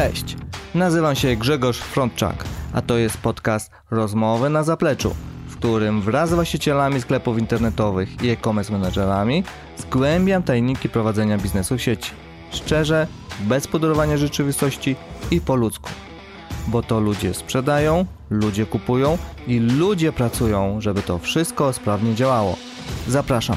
Cześć, nazywam się Grzegorz Frontczak, a to jest podcast Rozmowy na zapleczu, w którym wraz z właścicielami sklepów internetowych i e-commerce menedżerami zgłębiam tajniki prowadzenia biznesu w sieci. Szczerze, bez pudrowania rzeczywistości i po ludzku. Bo to ludzie sprzedają, ludzie kupują i ludzie pracują, żeby to wszystko sprawnie działało. Zapraszam.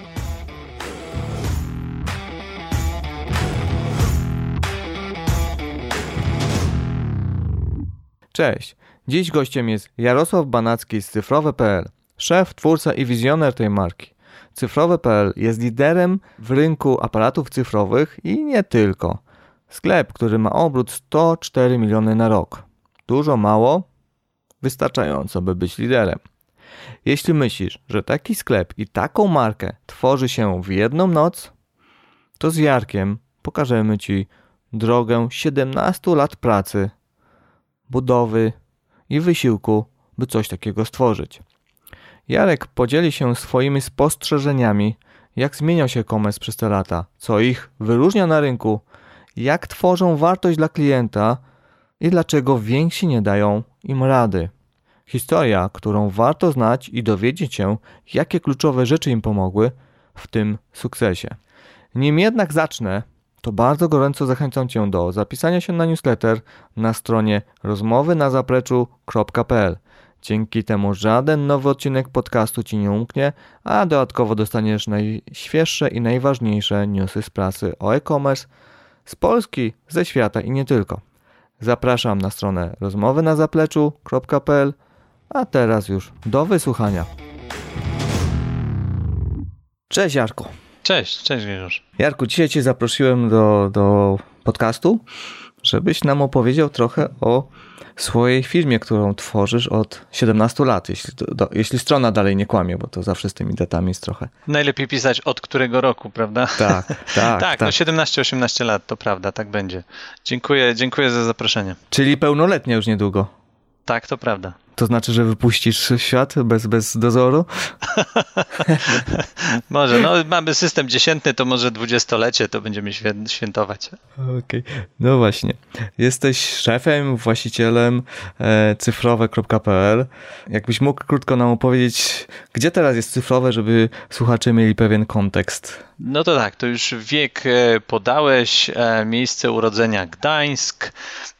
Cześć, dziś gościem jest Jarosław Banacki z Cyfrowe.pl, szef, twórca i wizjoner tej marki. Cyfrowe.pl jest liderem w rynku aparatów cyfrowych i nie tylko. Sklep, który ma obrót 104 miliony na rok. Dużo, mało? Wystarczająco, by być liderem. Jeśli myślisz, że taki sklep i taką markę tworzy się w jedną noc, to z Jarkiem pokażemy Ci drogę 17 lat pracy, budowy i wysiłku, by coś takiego stworzyć. Jarek podzieli się swoimi spostrzeżeniami, jak zmieniał się e-commerce przez te lata, co ich wyróżnia na rynku, jak tworzą wartość dla klienta i dlaczego więksi nie dają im rady. Historia, którą warto znać i dowiedzieć się, jakie kluczowe rzeczy im pomogły w tym sukcesie. Nim jednak zacznę, to bardzo gorąco zachęcam Cię do zapisania się na newsletter na stronie rozmowynazapleczu.pl. Dzięki temu żaden nowy odcinek podcastu Ci nie umknie, a dodatkowo dostaniesz najświeższe i najważniejsze newsy z prasy o e-commerce z Polski, ze świata i nie tylko. Zapraszam na stronę rozmowynazapleczu.pl, a teraz już do wysłuchania. Cześć Jarku. Cześć Grzegorz. Jarku, dzisiaj Cię zaprosiłem do podcastu, żebyś nam opowiedział trochę o swojej firmie, którą tworzysz od 17 lat, jeśli strona dalej nie kłamie, bo to zawsze z tymi datami jest trochę. Najlepiej pisać od którego roku, prawda? Tak. No 17-18 lat, to prawda, tak będzie. Dziękuję za zaproszenie. Czyli pełnoletnia już niedługo. Tak, to prawda. To znaczy, że wypuścisz w świat bez dozoru? Może, mamy system dziesiętny, to może 20-lecie to będziemy świętować. Okej. No właśnie. Jesteś szefem, właścicielem cyfrowe.pl. Jakbyś mógł krótko nam opowiedzieć, gdzie teraz jest cyfrowe, żeby słuchacze mieli pewien kontekst. No to tak, to już wiek podałeś, miejsce urodzenia Gdańsk.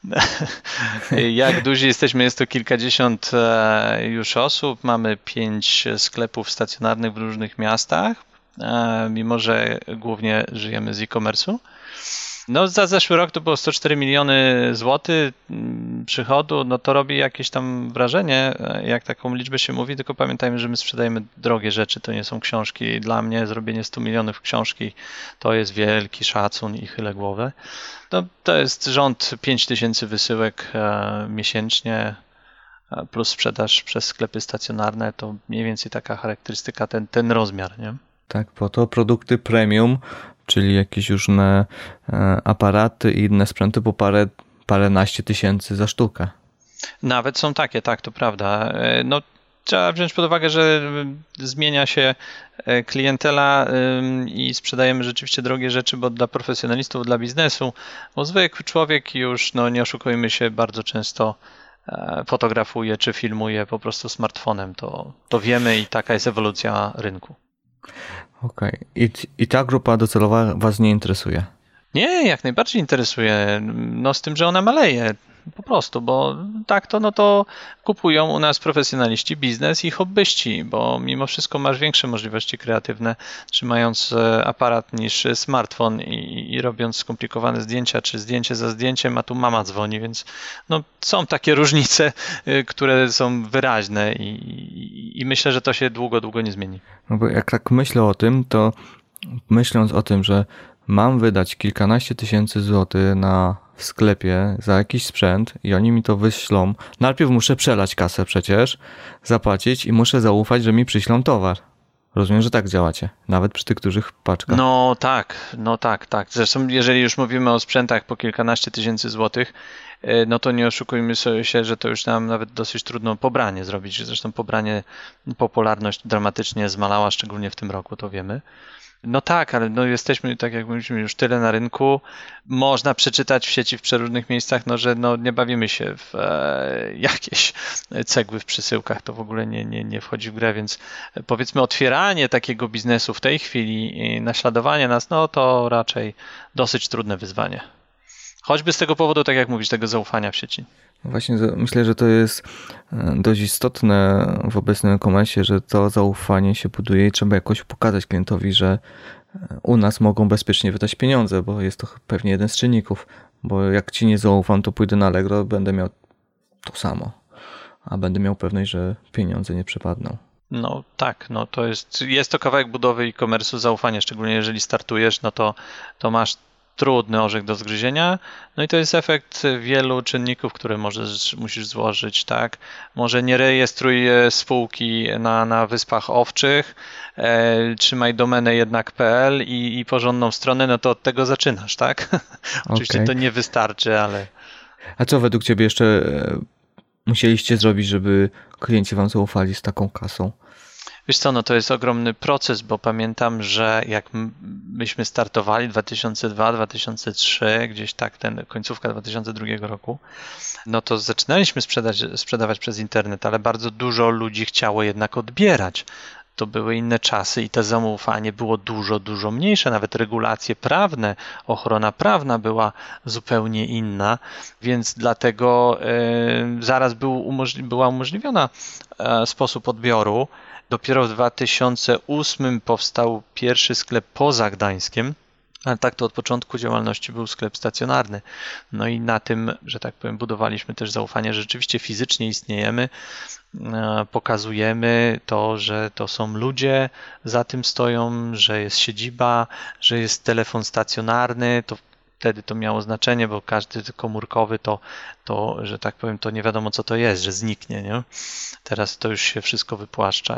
Jak duzi jesteśmy, jest to kilkadziesiąt już osób. Mamy 5 sklepów stacjonarnych w różnych miastach, mimo że głównie żyjemy z e-commerce'u. No za zeszły rok to było 104 miliony złotych przychodu, no to robi jakieś tam wrażenie, jak taką liczbę się mówi, tylko pamiętajmy, że my sprzedajemy drogie rzeczy, to nie są książki. Dla mnie zrobienie 100 milionów książki to jest wielki szacun i chylę głowę. No, to jest rząd 5000 wysyłek miesięcznie, plus sprzedaż przez sklepy stacjonarne, to mniej więcej taka charakterystyka, ten rozmiar, nie? Tak, bo to produkty premium, czyli jakieś różne aparaty i inne sprzęty po paręnaście tysięcy za sztukę. Nawet są takie, tak, to prawda. No, trzeba wziąć pod uwagę, że zmienia się klientela i sprzedajemy rzeczywiście drogie rzeczy, bo dla profesjonalistów, dla biznesu, bo zwykły człowiek już, no nie oszukujmy się, bardzo często fotografuje czy filmuje po prostu smartfonem. To wiemy i taka jest ewolucja rynku. Okej. I ta grupa docelowa Was nie interesuje? Nie, jak najbardziej interesuje. No z tym, że ona maleje. Po prostu, bo tak to kupują u nas profesjonaliści, biznes i hobbyści, bo mimo wszystko masz większe możliwości kreatywne, trzymając aparat niż smartfon i robiąc skomplikowane zdjęcia, czy zdjęcie za zdjęciem, a tu mama dzwoni, więc no, są takie różnice, które są wyraźne i myślę, że to się długo nie zmieni. No bo jak tak myślę o tym, to myśląc o tym, że mam wydać kilkanaście tysięcy złotych w sklepie za jakiś sprzęt i oni mi to wyślą. Najpierw muszę przelać kasę przecież, zapłacić i muszę zaufać, że mi przyślą towar. Rozumiem, że tak działacie, nawet przy tych dużych paczkach. No tak. Zresztą jeżeli już mówimy o sprzętach po kilkanaście tysięcy złotych, no to nie oszukujmy sobie się, że to już nam nawet dosyć trudno pobranie zrobić. Zresztą pobranie, popularność dramatycznie zmalała, szczególnie w tym roku, to wiemy. No tak, ale no jesteśmy, tak jak mówiliśmy, już tyle na rynku. Można przeczytać w sieci w przeróżnych miejscach, no, że no, nie bawimy się w jakieś cegły w przesyłkach. To w ogóle nie wchodzi w grę, więc powiedzmy otwieranie takiego biznesu w tej chwili i naśladowanie nas, no to raczej dosyć trudne wyzwanie. Choćby z tego powodu, tak jak mówisz, tego zaufania w sieci. Właśnie myślę, że to jest dość istotne w obecnym e-commerce, że to zaufanie się buduje i trzeba jakoś pokazać klientowi, że u nas mogą bezpiecznie wydać pieniądze, bo jest to pewnie jeden z czynników, bo jak ci nie zaufam, to pójdę na Allegro, będę miał to samo, a będę miał pewność, że pieniądze nie przepadną. No tak, no to jest to kawałek budowy e-commerce'u, zaufania, szczególnie jeżeli startujesz, no to masz trudny orzech do zgryzienia, no i to jest efekt wielu czynników, które musisz złożyć, tak? Może nie rejestruj spółki na Wyspach Owczych, trzymaj domenę jednak.pl i porządną stronę, no to od tego zaczynasz, tak? Oczywiście to nie wystarczy, ale... A co według ciebie jeszcze musieliście zrobić, żeby klienci wam zaufali z taką kasą? Wiesz co, no to jest ogromny proces, bo pamiętam, że jak myśmy startowali 2002-2003, gdzieś tak, końcówka 2002 roku, no to zaczynaliśmy sprzedawać przez internet, ale bardzo dużo ludzi chciało jednak odbierać. To były inne czasy i to zaufanie było dużo mniejsze, nawet regulacje prawne, ochrona prawna była zupełnie inna, więc dlatego zaraz była umożliwiona sposób odbioru. Dopiero w 2008 powstał pierwszy sklep poza Gdańskiem, ale tak to od początku działalności był sklep stacjonarny. No i na tym, że tak powiem, budowaliśmy też zaufanie, że rzeczywiście fizycznie istniejemy, pokazujemy to, że to są ludzie, za tym stoją, że jest siedziba, że jest telefon stacjonarny, to wtedy to miało znaczenie, bo każdy komórkowy to, że tak powiem, to nie wiadomo co to jest, że zniknie, nie? Teraz to już się wszystko wypłaszcza.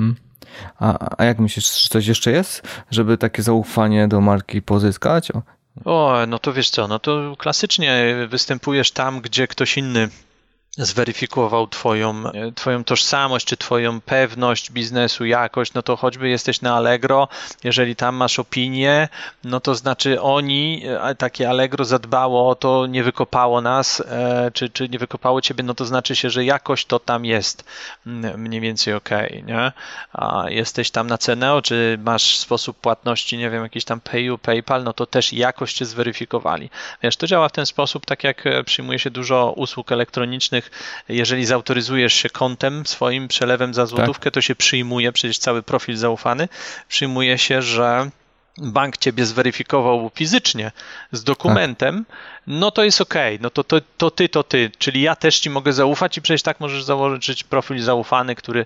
A jak myślisz, czy coś jeszcze jest, żeby takie zaufanie do marki pozyskać? No to wiesz co, no to klasycznie występujesz tam, gdzie ktoś inny zweryfikował twoją tożsamość, czy twoją pewność biznesu, jakość, no to choćby jesteś na Allegro, jeżeli tam masz opinię, no to znaczy takie Allegro zadbało o to, nie wykopało nas, czy nie wykopało ciebie, no to znaczy się, że jakoś to tam jest mniej więcej okej, nie? A jesteś tam na Ceneo, czy masz sposób płatności, nie wiem, jakiś tam Payu, PayPal, no to też jakoś cię zweryfikowali. Wiesz, to działa w ten sposób, tak jak przyjmuje się dużo usług elektronicznych. Jeżeli zautoryzujesz się kontem swoim, przelewem za złotówkę, to się przyjmuje, przecież cały profil zaufany, przyjmuje się, że bank ciebie zweryfikował fizycznie z dokumentem, no to jest okej, no to ty, czyli ja też ci mogę zaufać i przecież tak możesz założyć profil zaufany, który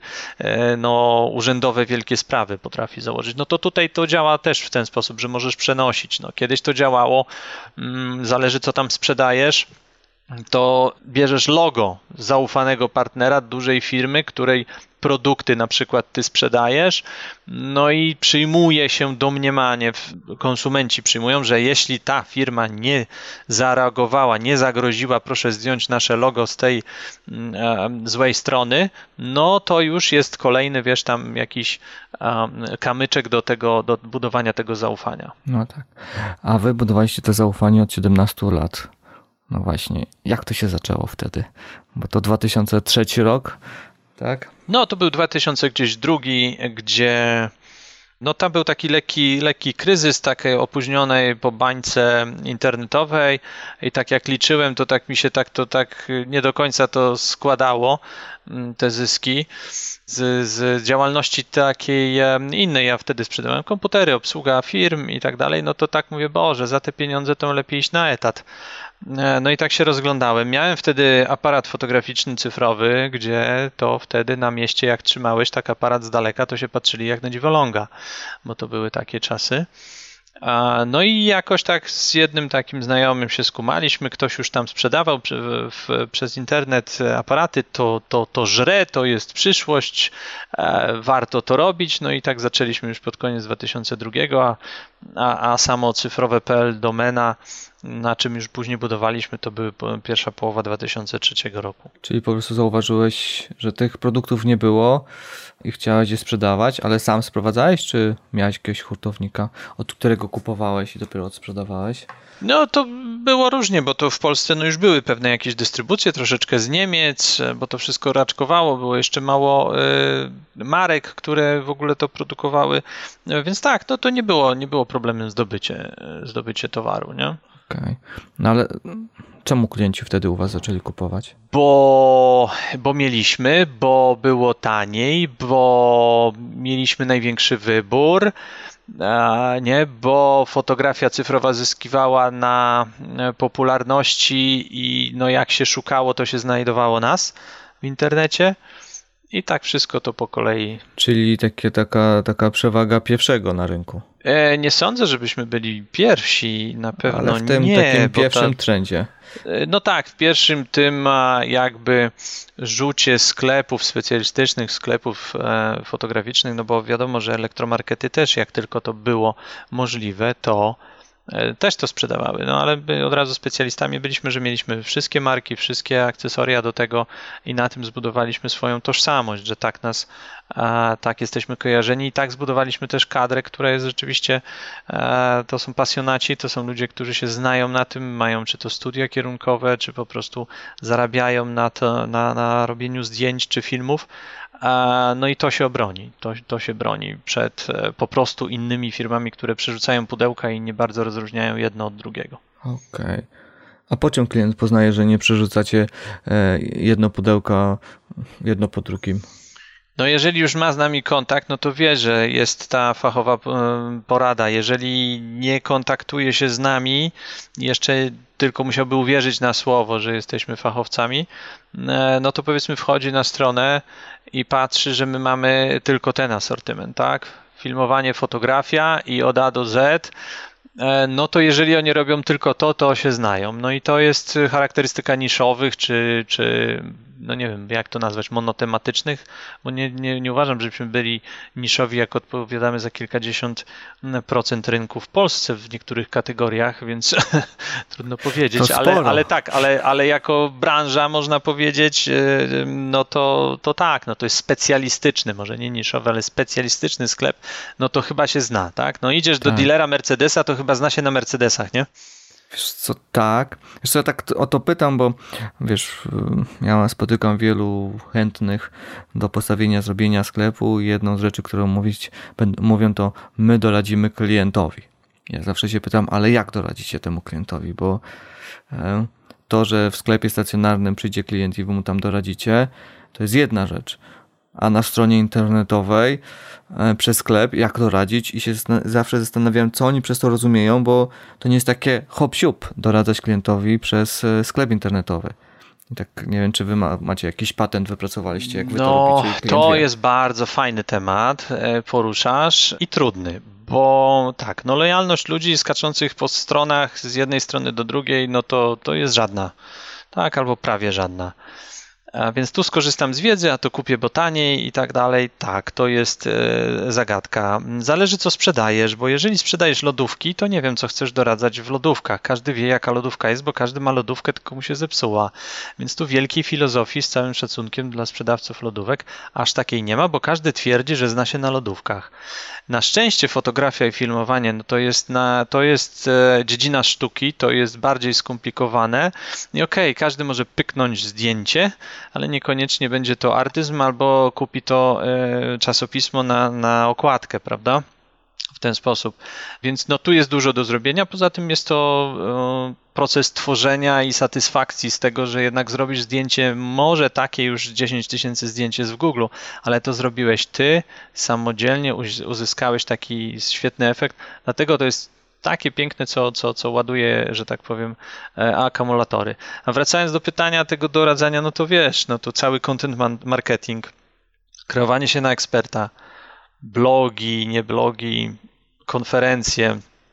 urzędowe wielkie sprawy potrafi założyć. No to tutaj to działa też w ten sposób, że możesz przenosić. No, kiedyś to działało, zależy co tam sprzedajesz, to bierzesz logo zaufanego partnera, dużej firmy, której produkty na przykład ty sprzedajesz, no i przyjmuje się domniemanie, konsumenci przyjmują, że jeśli ta firma nie zareagowała, nie zagroziła, proszę zdjąć nasze logo z tej złej strony, no to już jest kolejny, wiesz, tam jakiś kamyczek do budowania tego zaufania. No tak. A wy budowaliście to zaufanie od 17 lat. No właśnie, jak to się zaczęło wtedy? Bo to 2003 rok, tak? No to był 2002, gdzie no tam był taki lekki kryzys, takiej opóźnionej po bańce internetowej i tak jak liczyłem, to tak mi się tak nie do końca to składało, te zyski z działalności takiej innej. Ja wtedy sprzedawałem komputery, obsługa firm i tak dalej, no to tak mówię, Boże, za te pieniądze to lepiej iść na etat. No i tak się rozglądałem. Miałem wtedy aparat fotograficzny cyfrowy, gdzie to wtedy na mieście jak trzymałeś tak aparat z daleka, to się patrzyli jak na dziwoląga, bo to były takie czasy. No i jakoś tak z jednym takim znajomym się skumaliśmy, ktoś już tam sprzedawał przez internet aparaty, to żre, to jest przyszłość, warto to robić, no i tak zaczęliśmy już pod koniec 2002, a samo cyfrowe.pl domena, na czym już później budowaliśmy, to były pierwsza połowa 2003 roku. Czyli po prostu zauważyłeś, że tych produktów nie było i chciałeś je sprzedawać, ale sam sprowadzałeś, czy miałeś jakiegoś hurtownika, od którego kupowałeś i dopiero odsprzedawałeś? No to było różnie, bo to w Polsce no już były pewne jakieś dystrybucje, troszeczkę z Niemiec, bo to wszystko raczkowało, było jeszcze mało marek, które w ogóle to produkowały, więc tak, no to nie było problemem zdobycie towaru, nie? Okej. No ale czemu klienci wtedy u was zaczęli kupować? Bo mieliśmy, bo było taniej, bo mieliśmy największy wybór, nie, bo fotografia cyfrowa zyskiwała na popularności i no jak się szukało, to się znajdowało nas w internecie i tak wszystko to po kolei. Czyli taka przewaga pierwszego na rynku. Nie sądzę, żebyśmy byli pierwsi, na pewno nie. Ale w tym takim pierwszym trendzie. No tak, w pierwszym tym jakby rzucie sklepów specjalistycznych, sklepów fotograficznych, no bo wiadomo, że elektromarkety też, jak tylko to było możliwe, to też to sprzedawały, no ale my od razu specjalistami byliśmy, że mieliśmy wszystkie marki, wszystkie akcesoria do tego i na tym zbudowaliśmy swoją tożsamość, że tak jesteśmy kojarzeni i tak zbudowaliśmy też kadrę, która jest rzeczywiście, to są pasjonaci, to są ludzie, którzy się znają na tym, mają czy to studia kierunkowe, czy po prostu zarabiają na robieniu zdjęć czy filmów. No i to się obroni, to się broni przed po prostu innymi firmami, które przerzucają pudełka i nie bardzo rozróżniają jedno od drugiego. Okej. A po czym klient poznaje, że nie przerzucacie jedno pudełka jedno po drugim? No jeżeli już ma z nami kontakt, no to wie, że jest ta fachowa porada. Jeżeli nie kontaktuje się z nami, jeszcze tylko musiałby uwierzyć na słowo, że jesteśmy fachowcami, no to powiedzmy wchodzi na stronę i patrzy, że my mamy tylko ten asortyment, tak? Filmowanie, fotografia i od A do Z, no to jeżeli oni robią tylko to się znają. No i to jest charakterystyka niszowych, czy no nie wiem, jak to nazwać, monotematycznych, bo nie uważam, żebyśmy byli niszowi, jak odpowiadamy za kilkadziesiąt procent rynku w Polsce w niektórych kategoriach, więc trudno powiedzieć, ale jako branża można powiedzieć, no to tak, no to jest specjalistyczny, może nie niszowy, ale specjalistyczny sklep, no to chyba się zna, tak? No idziesz do dealera Mercedesa, to chyba zna się na Mercedesach, nie? Wiesz co, tak. Wiesz co, ja tak o to pytam, bo wiesz, ja spotykam wielu chętnych do postawienia, zrobienia sklepu i jedną z rzeczy, którą mówią, to my doradzimy klientowi. Ja zawsze się pytam, ale jak doradzicie temu klientowi, bo to, że w sklepie stacjonarnym przyjdzie klient i wy mu tam doradzicie, to jest jedna rzecz. A na stronie internetowej przez sklep, jak doradzić i się zawsze zastanawiam, co oni przez to rozumieją, bo to nie jest takie hop-siup doradzać klientowi przez sklep internetowy. I tak nie wiem, czy wy macie jakiś patent, wypracowaliście, jak wy to robicie. To jest bardzo fajny temat, poruszasz i trudny, bo tak, no lojalność ludzi skaczących po stronach z jednej strony do drugiej, no to jest żadna, tak, albo prawie żadna. Więc tu skorzystam z wiedzy, a to kupię, bo taniej i tak dalej. Tak, to jest zagadka. Zależy, co sprzedajesz, bo jeżeli sprzedajesz lodówki, to nie wiem, co chcesz doradzać w lodówkach. Każdy wie, jaka lodówka jest, bo każdy ma lodówkę, tylko mu się zepsuła. Więc tu wielkiej filozofii, z całym szacunkiem dla sprzedawców lodówek, aż takiej nie ma, bo każdy twierdzi, że zna się na lodówkach. Na szczęście fotografia i filmowanie, no to jest dziedzina sztuki, to jest bardziej skomplikowane i okej, każdy może pyknąć zdjęcie, ale niekoniecznie będzie to artyzm albo kupi to czasopismo na okładkę, prawda? W ten sposób. Więc no tu jest dużo do zrobienia, poza tym jest to proces tworzenia i satysfakcji z tego, że jednak zrobisz zdjęcie, może takie już 10 000 zdjęć jest w Google, ale to zrobiłeś ty, samodzielnie uzyskałeś taki świetny efekt, dlatego to jest takie piękne, co ładuje, że tak powiem, akumulatory. A wracając do pytania tego doradzania, no to wiesz, no to cały content marketing, kreowanie się na eksperta, blogi, nie blogi, konferencje,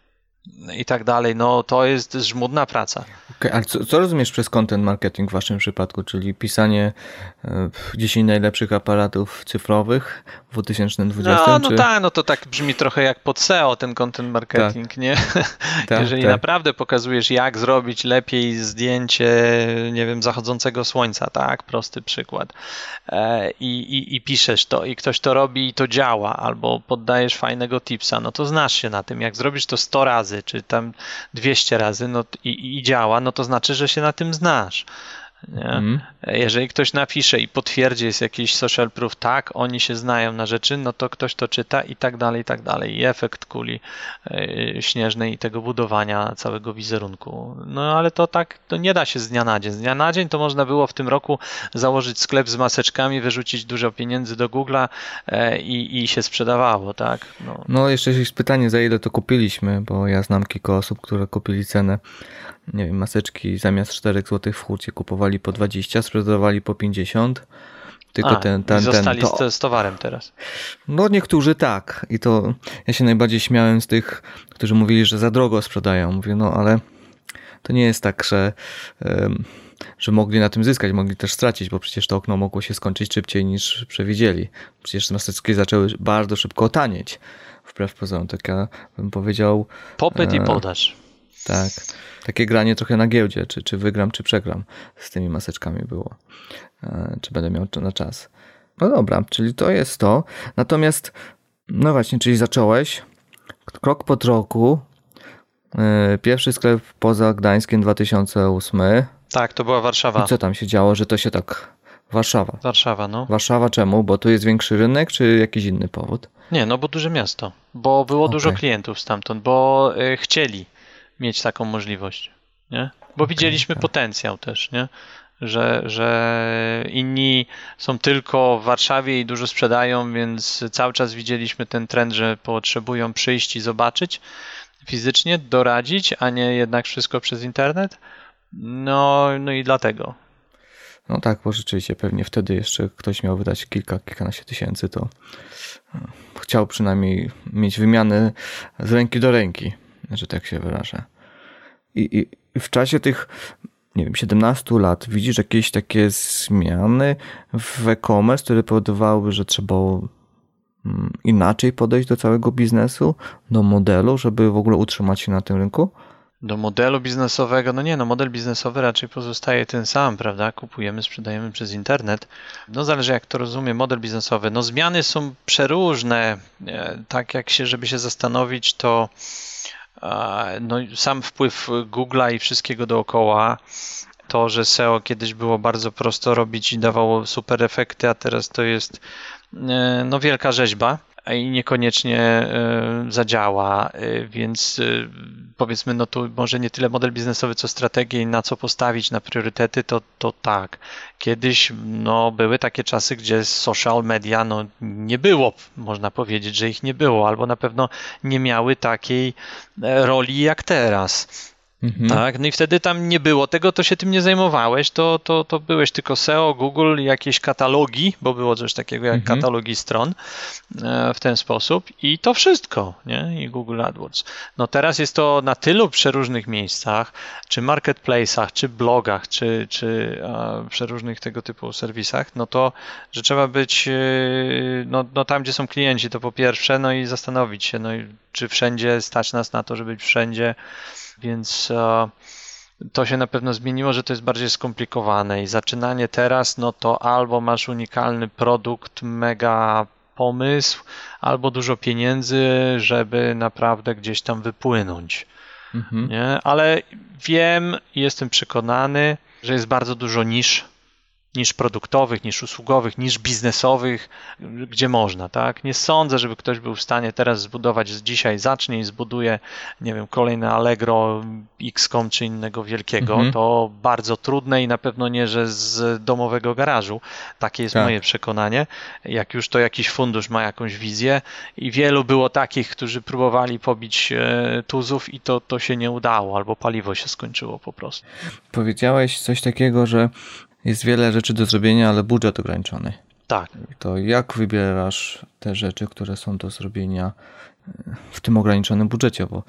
i tak dalej, no to jest żmudna praca. Okay, a co rozumiesz przez content marketing w waszym przypadku, czyli pisanie 10 najlepszych aparatów cyfrowych w 2020? No tak, no to tak brzmi trochę jak pod SEO ten content marketing, tak. Nie? Tak, jeżeli naprawdę pokazujesz, jak zrobić lepiej zdjęcie, nie wiem, zachodzącego słońca, tak, prosty przykład, i piszesz to i ktoś to robi i to działa, albo poddajesz fajnego tipsa, no to znasz się na tym. Jak zrobisz to 100 razy, czy tam 200 razy, no i działa, no to znaczy, że się na tym znasz. Nie? Jeżeli ktoś napisze i potwierdzi, jest jakiś social proof, tak, oni się znają na rzeczy, no to ktoś to czyta i tak dalej, i tak dalej. I efekt kuli śnieżnej i tego budowania całego wizerunku. No ale to tak, to nie da się z dnia na dzień. Z dnia na dzień to można było w tym roku założyć sklep z maseczkami, wyrzucić dużo pieniędzy do Google'a i się sprzedawało, tak? No jeszcze jest pytanie, za ile to kupiliśmy, bo ja znam kilka osób, które kupili cenę, nie wiem, maseczki zamiast 4 zł w hurcie kupowali po 20, sprzedawali po 50. Tylko zostali z towarem teraz. No niektórzy tak. I to ja się najbardziej śmiałem z tych, którzy mówili, że za drogo sprzedają. Mówię, no ale to nie jest tak, że mogli na tym zyskać, mogli też stracić, bo przecież to okno mogło się skończyć szybciej niż przewidzieli. Przecież maseczki zaczęły bardzo szybko tanieć. Wbrew pozorom, tak ja bym powiedział... Popyt i podaż. Tak. Takie granie trochę na giełdzie, czy wygram, czy przegram z tymi maseczkami było. Czy będę miał na czas. No dobra, czyli to jest to. Natomiast, no właśnie, czyli zacząłeś krok po kroku. Pierwszy sklep poza Gdańskiem 2008. Tak, to była Warszawa. I co tam się działo, że to się tak... Warszawa, no. Warszawa czemu? Bo tu jest większy rynek, czy jakiś inny powód? Nie, no bo duże miasto. Bo było dużo klientów stamtąd, bo chcieli mieć taką możliwość, nie? Bo widzieliśmy potencjał też, nie? Że inni są tylko w Warszawie i dużo sprzedają, więc cały czas widzieliśmy ten trend, że potrzebują przyjść i zobaczyć fizycznie, doradzić, a nie jednak wszystko przez internet. No i dlatego. No tak, bo rzeczywiście pewnie wtedy jeszcze ktoś miał wydać kilkanaście tysięcy, to chciał przynajmniej mieć wymianę z ręki do ręki, że tak się wyrażę. I w czasie tych, nie wiem, 17 lat widzisz jakieś takie zmiany w e-commerce, które powodowały, że trzeba inaczej podejść do całego biznesu, do modelu, żeby w ogóle utrzymać się na tym rynku? Do modelu biznesowego, model biznesowy raczej pozostaje ten sam, prawda? Kupujemy, sprzedajemy przez internet. No zależy jak to rozumie model biznesowy. No zmiany są przeróżne. Tak jak żeby się zastanowić, to sam wpływ Google'a i wszystkiego dookoła, to, że SEO kiedyś było bardzo prosto robić i dawało super efekty, a teraz to jest wielka rzeźba i niekoniecznie zadziała, więc powiedzmy, tu może nie tyle model biznesowy, co strategię i na co postawić, na priorytety, to tak. Kiedyś były takie czasy, gdzie social media nie było, można powiedzieć, że ich nie było, albo na pewno nie miały takiej roli jak teraz. Tak, no i wtedy tam nie było tego, to się tym nie zajmowałeś, to byłeś tylko SEO, Google, jakieś katalogi, bo było coś takiego jak katalogi stron w ten sposób i to wszystko, nie? I Google AdWords. No teraz jest to na tylu przeróżnych miejscach, czy marketplace'ach, czy blogach, czy przeróżnych tego typu serwisach, to, że trzeba być tam, gdzie są klienci, to po pierwsze, i zastanowić się, czy wszędzie stać nas na to, żeby być wszędzie. Więc to się na pewno zmieniło, że to jest bardziej skomplikowane i zaczynanie teraz, to albo masz unikalny produkt, mega pomysł, albo dużo pieniędzy, żeby naprawdę gdzieś tam wypłynąć. Nie? Ale wiem i jestem przekonany, że jest bardzo dużo nisz produktowych, niż usługowych, niż biznesowych, gdzie można, tak? Nie sądzę, żeby ktoś był w stanie teraz zbudować dzisiaj, zacznie i zbuduje, nie wiem, kolejne Allegro, X.com czy innego wielkiego. To bardzo trudne i na pewno nie, że z domowego garażu. Takie jest moje przekonanie. Jak już to jakiś fundusz ma jakąś wizję i wielu było takich, którzy próbowali pobić tuzów i to się nie udało, albo paliwo się skończyło po prostu. Powiedziałeś coś takiego, że jest wiele rzeczy do zrobienia, ale budżet ograniczony. Tak. To jak wybierasz te rzeczy, które są do zrobienia w tym ograniczonym budżecie? Bo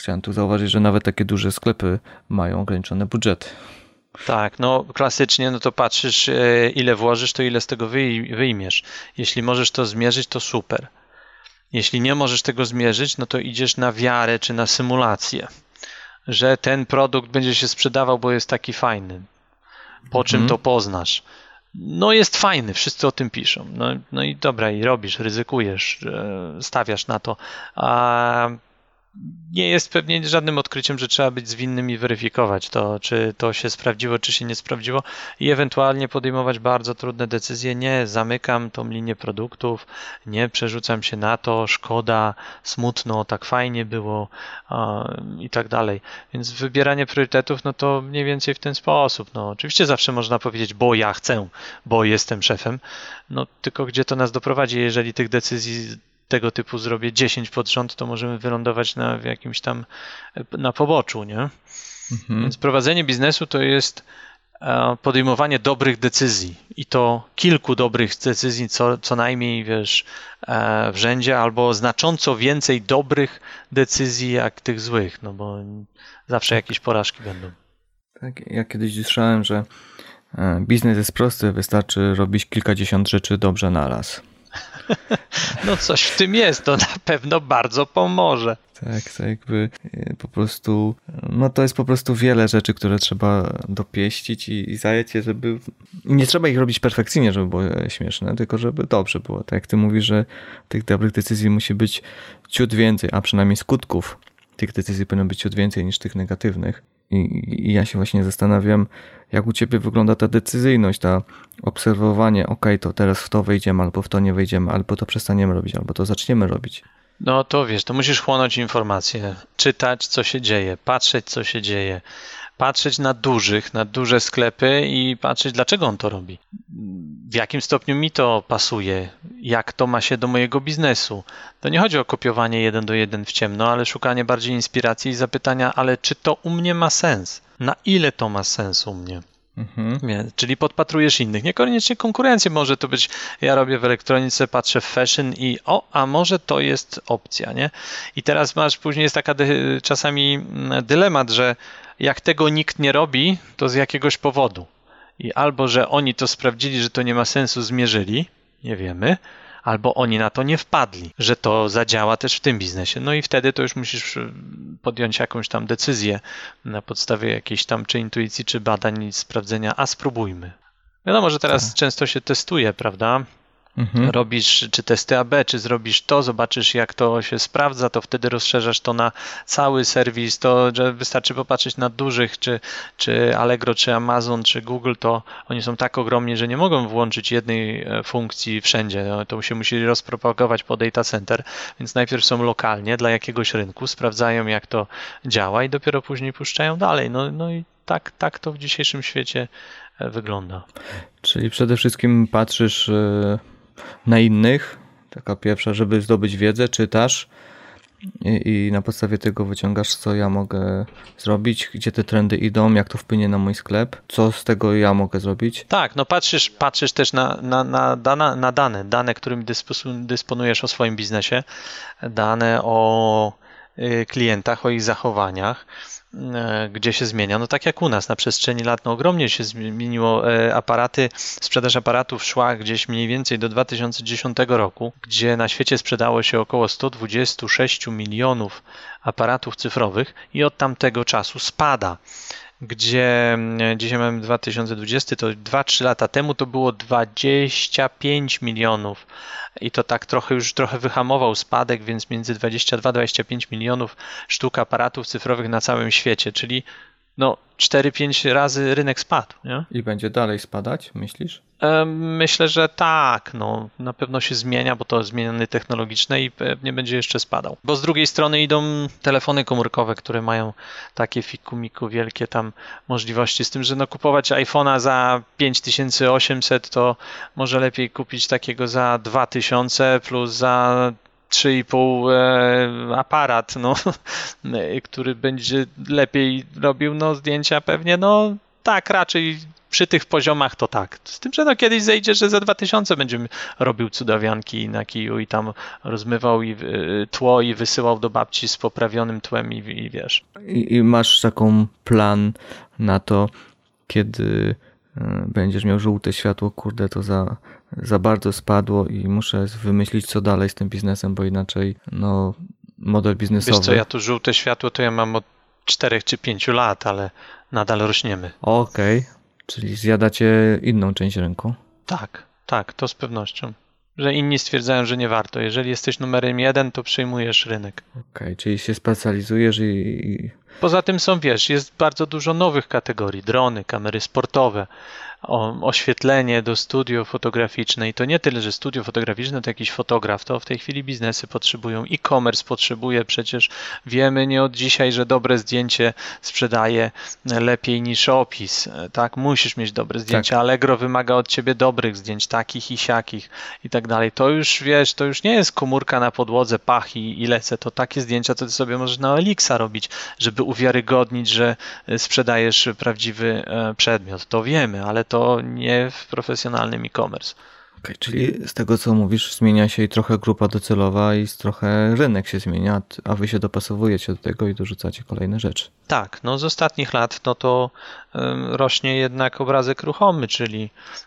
chciałem tu zauważyć, że nawet takie duże sklepy mają ograniczone budżety. Tak, no klasycznie, no to patrzysz, ile włożysz, to ile z tego wyjmiesz. Jeśli możesz to zmierzyć, to super. Jeśli nie możesz tego zmierzyć, no to idziesz na wiarę czy na symulację, że ten produkt będzie się sprzedawał, bo jest taki fajny. Po czym to poznasz? No jest fajny, wszyscy o tym piszą. No i dobra, i robisz, ryzykujesz, stawiasz na to. A nie jest pewnie żadnym odkryciem, że trzeba być zwinnym i weryfikować to, czy to się sprawdziło, czy się nie sprawdziło i ewentualnie podejmować bardzo trudne decyzje. Nie zamykam tą linię produktów, nie przerzucam się na to, szkoda, smutno, tak fajnie było i tak dalej. Więc wybieranie priorytetów, no to mniej więcej w ten sposób. No, oczywiście zawsze można powiedzieć, bo ja chcę, bo jestem szefem, no tylko gdzie to nas doprowadzi, jeżeli tych decyzji tego typu zrobię 10 pod rząd, to możemy wylądować w jakimś tam na poboczu, nie? Więc prowadzenie biznesu to jest podejmowanie dobrych decyzji i to kilku dobrych decyzji, co najmniej, wiesz, w rzędzie, albo znacząco więcej dobrych decyzji jak tych złych, no bo zawsze jakieś porażki będą. Tak, ja kiedyś słyszałem, że biznes jest prosty, wystarczy robić kilkadziesiąt rzeczy dobrze naraz. No coś w tym jest, to na pewno bardzo pomoże. Tak, to jakby po prostu, no to jest po prostu wiele rzeczy, które trzeba dopieścić i zająć się, żeby, nie trzeba ich robić perfekcyjnie, żeby było śmieszne, tylko żeby dobrze było. Tak jak ty mówisz, że tych dobrych decyzji musi być ciut więcej, a przynajmniej skutków tych decyzji powinno być ciut więcej niż tych negatywnych. I ja się właśnie zastanawiam, jak u ciebie wygląda ta decyzyjność, ta obserwowanie, to teraz w to wejdziemy, albo w to nie wejdziemy, albo to przestaniemy robić, albo to zaczniemy robić. No to wiesz, to musisz chłonąć informacje, czytać, co się dzieje, patrzeć, co się dzieje, patrzeć na duże sklepy i patrzeć, dlaczego on to robi. W jakim stopniu mi to pasuje, jak to ma się do mojego biznesu. To nie chodzi o kopiowanie 1 do 1 w ciemno, ale szukanie bardziej inspiracji i zapytania, ale czy to u mnie ma sens? Na ile to ma sens u mnie? Czyli podpatrujesz innych. Niekoniecznie konkurencję, może to być, ja robię w elektronice, patrzę w fashion i a może to jest opcja, nie? I teraz później jest taka czasami dylemat, że jak tego nikt nie robi, to z jakiegoś powodu. I albo, że oni to sprawdzili, że to nie ma sensu, zmierzyli, nie wiemy, albo oni na to nie wpadli, że to zadziała też w tym biznesie. No i wtedy to już musisz podjąć jakąś tam decyzję na podstawie jakiejś tam czy intuicji, czy badań i sprawdzenia, a spróbujmy. Wiadomo, że teraz często się testuje, prawda? Robisz czy testy AB, czy zrobisz to, zobaczysz jak to się sprawdza, to wtedy rozszerzasz to na cały serwis, to że wystarczy popatrzeć na dużych, czy Allegro, czy Amazon, czy Google, to oni są tak ogromni, że nie mogą włączyć jednej funkcji wszędzie, to się musi rozpropagować po data center, więc najpierw są lokalnie dla jakiegoś rynku, sprawdzają jak to działa i dopiero później puszczają dalej, no i tak to w dzisiejszym świecie wygląda. Czyli przede wszystkim patrzysz na innych, taka pierwsza, żeby zdobyć wiedzę, czytasz i na podstawie tego wyciągasz, co ja mogę zrobić, gdzie te trendy idą, jak to wpłynie na mój sklep, co z tego ja mogę zrobić. Tak, no patrzysz też na dane, którymi dysponujesz o swoim biznesie, dane o klientach, o ich zachowaniach, gdzie się zmienia. No tak jak u nas na przestrzeni lat, no ogromnie się zmieniło sprzedaż aparatów szła gdzieś mniej więcej do 2010 roku, gdzie na świecie sprzedało się około 126 milionów aparatów cyfrowych i od tamtego czasu spada. Gdzie dzisiaj mamy 2020, to 2-3 lata temu to było 25 milionów i to tak trochę wyhamował spadek, więc między 22-25 milionów sztuk aparatów cyfrowych na całym świecie, czyli 4-5 razy rynek spadł. Nie? I będzie dalej spadać, myślisz? Myślę, że tak. Na pewno się zmienia, bo to zmiany technologiczne i pewnie będzie jeszcze spadał. Bo z drugiej strony idą telefony komórkowe, które mają takie fiku-miku wielkie tam możliwości, z tym, że kupować iPhone'a za 5800 to może lepiej kupić takiego za 2000 plus za 3,5 aparat, który będzie lepiej robił zdjęcia pewnie, tak, raczej przy tych poziomach to tak. Z tym, że kiedyś zejdzie, że za 2000 będziemy robił cudawianki na kiju i tam rozmywał tło i wysyłał do babci z poprawionym tłem i wiesz. I masz taką plan na to, kiedy będziesz miał żółte światło, kurde, to za bardzo spadło i muszę wymyślić, co dalej z tym biznesem, bo inaczej model biznesowy. Wiesz co, ja tu żółte światło to ja mam od 4 czy 5 lat, ale nadal rośniemy. Okej. Czyli zjadacie inną część rynku? Tak, to z pewnością. Że inni stwierdzają, że nie warto. Jeżeli jesteś numerem 1, to przejmujesz rynek. Okej, czyli się specjalizujesz i... Poza tym jest bardzo dużo nowych kategorii. Drony, kamery sportowe, oświetlenie do studio fotograficzne i to nie tyle, że studio fotograficzne to jakiś fotograf, to w tej chwili biznesy potrzebują, e-commerce potrzebuje, przecież wiemy nie od dzisiaj, że dobre zdjęcie sprzedaje lepiej niż opis, tak? Musisz mieć dobre zdjęcie, tak. Allegro wymaga od ciebie dobrych zdjęć, takich i siakich i tak dalej. To już wiesz, to już nie jest komórka na podłodze, pach i lecę, to takie zdjęcia to ty sobie możesz na Elixa robić, żeby uwiarygodnić, że sprzedajesz prawdziwy przedmiot. To wiemy, ale to nie w profesjonalnym e-commerce. Okay, czyli z tego, co mówisz, zmienia się i trochę grupa docelowa i trochę rynek się zmienia, a wy się dopasowujecie do tego i dorzucacie kolejne rzeczy. Tak, z ostatnich lat to rośnie jednak obrazek ruchomy, czyli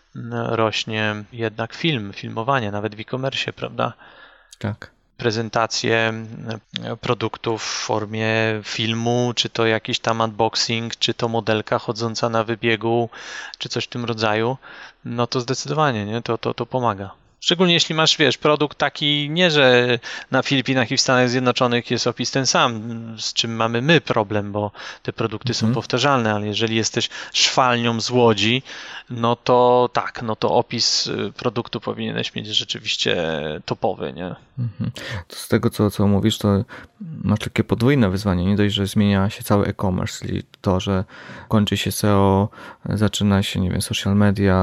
rośnie jednak filmowanie, nawet w e-commerce, prawda? Tak. Prezentacje produktów w formie filmu, czy to jakiś tam unboxing, czy to modelka chodząca na wybiegu, czy coś w tym rodzaju, to zdecydowanie, nie? To pomaga. Szczególnie jeśli masz, produkt taki, nie że na Filipinach i w Stanach Zjednoczonych jest opis ten sam, z czym mamy my problem, bo te produkty są powtarzalne, ale jeżeli jesteś szwalnią z Łodzi, to opis produktu powinieneś mieć rzeczywiście topowy, nie? To z tego, co mówisz, to masz takie podwójne wyzwanie. Nie dość, że zmienia się cały e-commerce, czyli to, że kończy się SEO, zaczyna się, nie wiem, social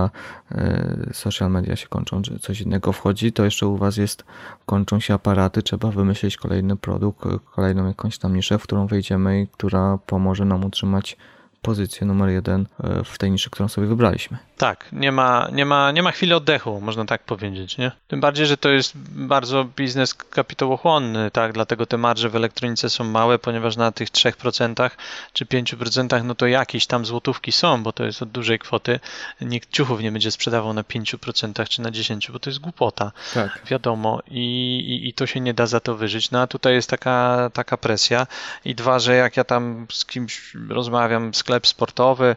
media się kończą, że coś innego wchodzi, to jeszcze u was kończą się aparaty, trzeba wymyślić kolejny produkt, kolejną jakąś tam niszę, w którą wejdziemy i która pomoże nam utrzymać pozycję numer 1 w tej niszy, którą sobie wybraliśmy. Tak, nie ma chwili oddechu, można tak powiedzieć, nie? Tym bardziej, że to jest bardzo biznes kapitałochłonny, tak? Dlatego te marże w elektronice są małe, ponieważ na tych 3% czy 5% to jakieś tam złotówki są, bo to jest od dużej kwoty. Nikt ciuchów nie będzie sprzedawał na 5% czy na 10%, bo to jest głupota. Tak. Wiadomo. I to się nie da za to wyżyć. A tutaj jest taka presja. I dwa, że jak ja tam z kimś rozmawiam, sklep sportowy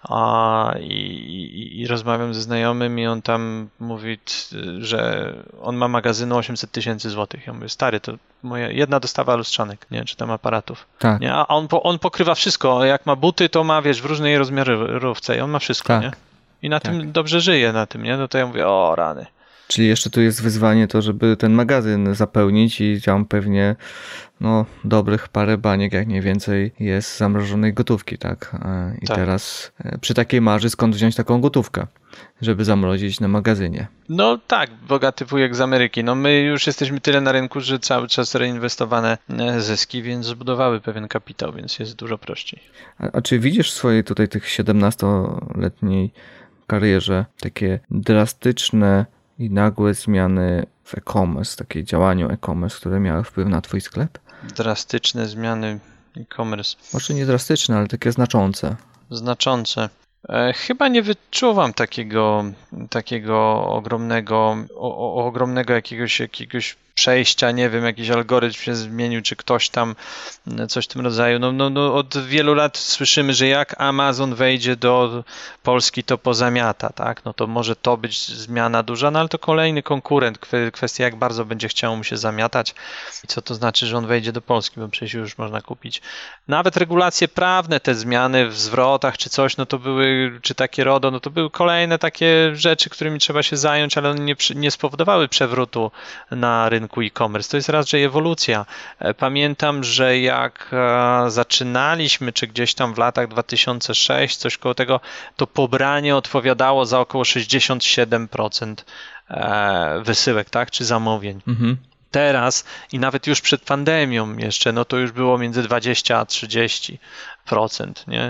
i rozmawiam ze znajomym i on tam mówi, że on ma magazynu 800 000 złotych. Ja mówię, stary, to moja jedna dostawa lustrzanek, nie, czy tam aparatów. Tak. Nie? A on pokrywa wszystko. Jak ma buty, to ma, w różnej rozmiarówce i on ma wszystko, tak. Nie? I na tym dobrze żyje, nie? To ja mówię, o rany. Czyli jeszcze tu jest wyzwanie to, żeby ten magazyn zapełnić i tam pewnie dobrych parę baniek, jak nie więcej, jest zamrożonej gotówki, tak? I tak. Teraz przy takiej marży skąd wziąć taką gotówkę, żeby zamrozić na magazynie? Tak, bogaty wujek z Ameryki. My już jesteśmy tyle na rynku, że cały czas reinwestowane zyski, więc zbudowały pewien kapitał, więc jest dużo prościej. A czy widzisz w swojej tutaj tych 17-letniej karierze takie drastyczne i nagłe zmiany w e-commerce, takie działaniu e-commerce, które miały wpływ na twój sklep? Drastyczne zmiany e-commerce. Może nie drastyczne, ale takie znaczące. Znaczące. Chyba nie wyczuwam takiego ogromnego jakiegoś przejścia, nie wiem, jakiś algorytm się zmienił, czy ktoś tam coś w tym rodzaju. Od wielu lat słyszymy, że jak Amazon wejdzie do Polski, to pozamiata, tak? To może to być zmiana duża, ale to kolejny konkurent. Kwestia, jak bardzo będzie chciał mu się zamiatać i co to znaczy, że on wejdzie do Polski, bo przecież już można kupić. Nawet regulacje prawne, te zmiany w zwrotach, czy coś, to były, czy takie RODO, to były kolejne takie rzeczy, którymi trzeba się zająć, ale one nie spowodowały przewrotu na rynku e-commerce. To jest raczej ewolucja. Pamiętam, że jak zaczynaliśmy, czy gdzieś tam w latach 2006, coś koło tego, to pobranie odpowiadało za około 67% wysyłek, tak, czy zamówień. Teraz i nawet już przed pandemią jeszcze, to już było między 20 a 30%, nie?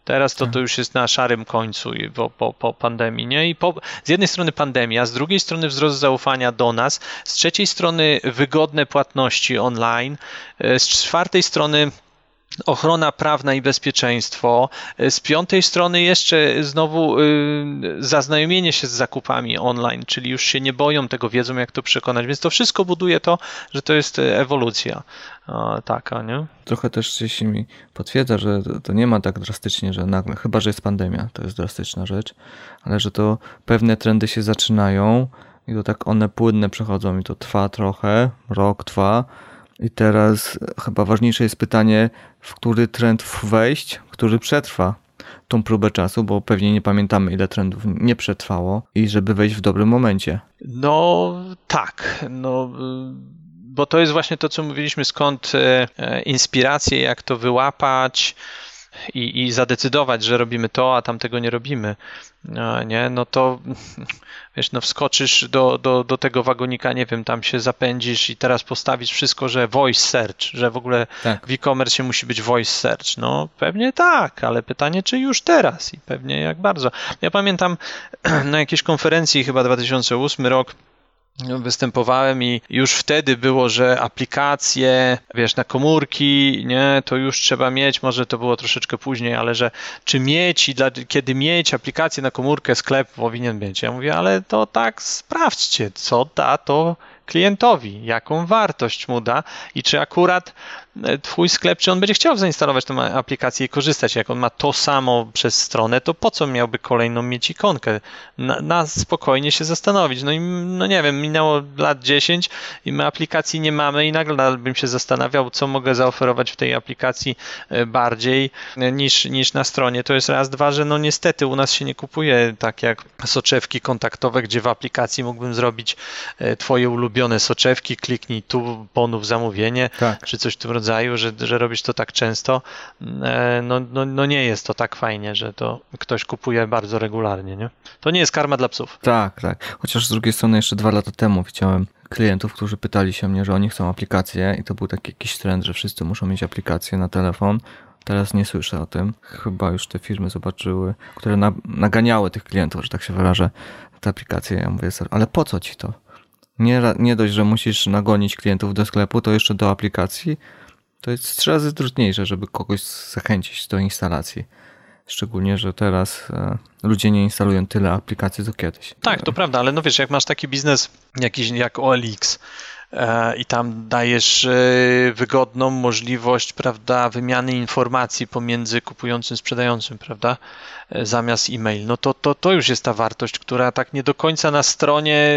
Teraz to już jest na szarym końcu po pandemii, nie? I z jednej strony pandemia, z drugiej strony wzrost zaufania do nas, z trzeciej strony wygodne płatności online, z czwartej strony ochrona prawna i bezpieczeństwo, z piątej strony jeszcze znowu zaznajomienie się z zakupami online, czyli już się nie boją tego, wiedzą jak to przekonać, więc to wszystko buduje to, że to jest ewolucja taka, nie? Trochę też się mi potwierdza, że to nie ma tak drastycznie, że nagle, chyba że jest pandemia, to jest drastyczna rzecz, ale że to pewne trendy się zaczynają i to tak one płynne przechodzą i to trwa trochę, rok, 2. I teraz chyba ważniejsze jest pytanie, w który trend wejść, który przetrwa tą próbę czasu, bo pewnie nie pamiętamy, ile trendów nie przetrwało i żeby wejść w dobrym momencie. No tak, bo to jest właśnie to, co mówiliśmy, skąd inspiracje, jak to wyłapać i zadecydować, że robimy to, a tamtego nie robimy. Nie, no to wiesz, no wskoczysz do tego wagonika, nie wiem, tam się zapędzisz i teraz postawisz wszystko, że voice search, że w ogóle tak. W e-commerce musi być voice search. No pewnie tak, ale pytanie, czy już teraz i pewnie jak bardzo. Ja pamiętam na jakiejś konferencji, chyba 2008 rok, występowałem i już wtedy było, że aplikacje, wiesz, na komórki, nie, to już trzeba mieć, może to było troszeczkę później, ale że czy mieć i kiedy mieć aplikację na komórkę, sklep powinien mieć. Ja mówię, ale to tak sprawdźcie, co da to klientowi, jaką wartość mu da i czy akurat twój sklep, czy on będzie chciał zainstalować tę aplikację i korzystać. Jak on ma to samo przez stronę, to po co miałby kolejną mieć ikonkę? Na spokojnie się zastanowić. No i no nie wiem, minęło lat 10 i my aplikacji nie mamy i nagle bym się zastanawiał, co mogę zaoferować w tej aplikacji bardziej niż na stronie. To jest raz, dwa, że no niestety u nas się nie kupuje tak jak soczewki kontaktowe, gdzie w aplikacji mógłbym zrobić twoje ulubione soczewki, kliknij tu, ponów zamówienie, tak. Czy coś w tym rodzaju, że robisz to tak często. No nie jest to tak fajnie, że to ktoś kupuje bardzo regularnie, nie? To nie jest karma dla psów. Tak. Chociaż z drugiej strony jeszcze 2 lata temu widziałem klientów, którzy pytali się mnie, że oni chcą aplikację i to był taki jakiś trend, że wszyscy muszą mieć aplikację na telefon. Teraz nie słyszę o tym. Chyba już te firmy zobaczyły, które naganiały tych klientów, że tak się wyrażę, te aplikacje. Ja mówię, ale po co ci to? Nie dość, że musisz nagonić klientów do sklepu, to jeszcze do aplikacji. To jest 3 razy trudniejsze, żeby kogoś zachęcić do instalacji. Szczególnie, że teraz ludzie nie instalują tyle aplikacji, co kiedyś. Tak, to prawda, ale no wiesz, jak masz taki biznes jakiś jak OLX i tam dajesz wygodną możliwość, prawda, wymiany informacji pomiędzy kupującym, sprzedającym, prawda, zamiast e-mail, no to już jest ta wartość, która tak nie do końca na stronie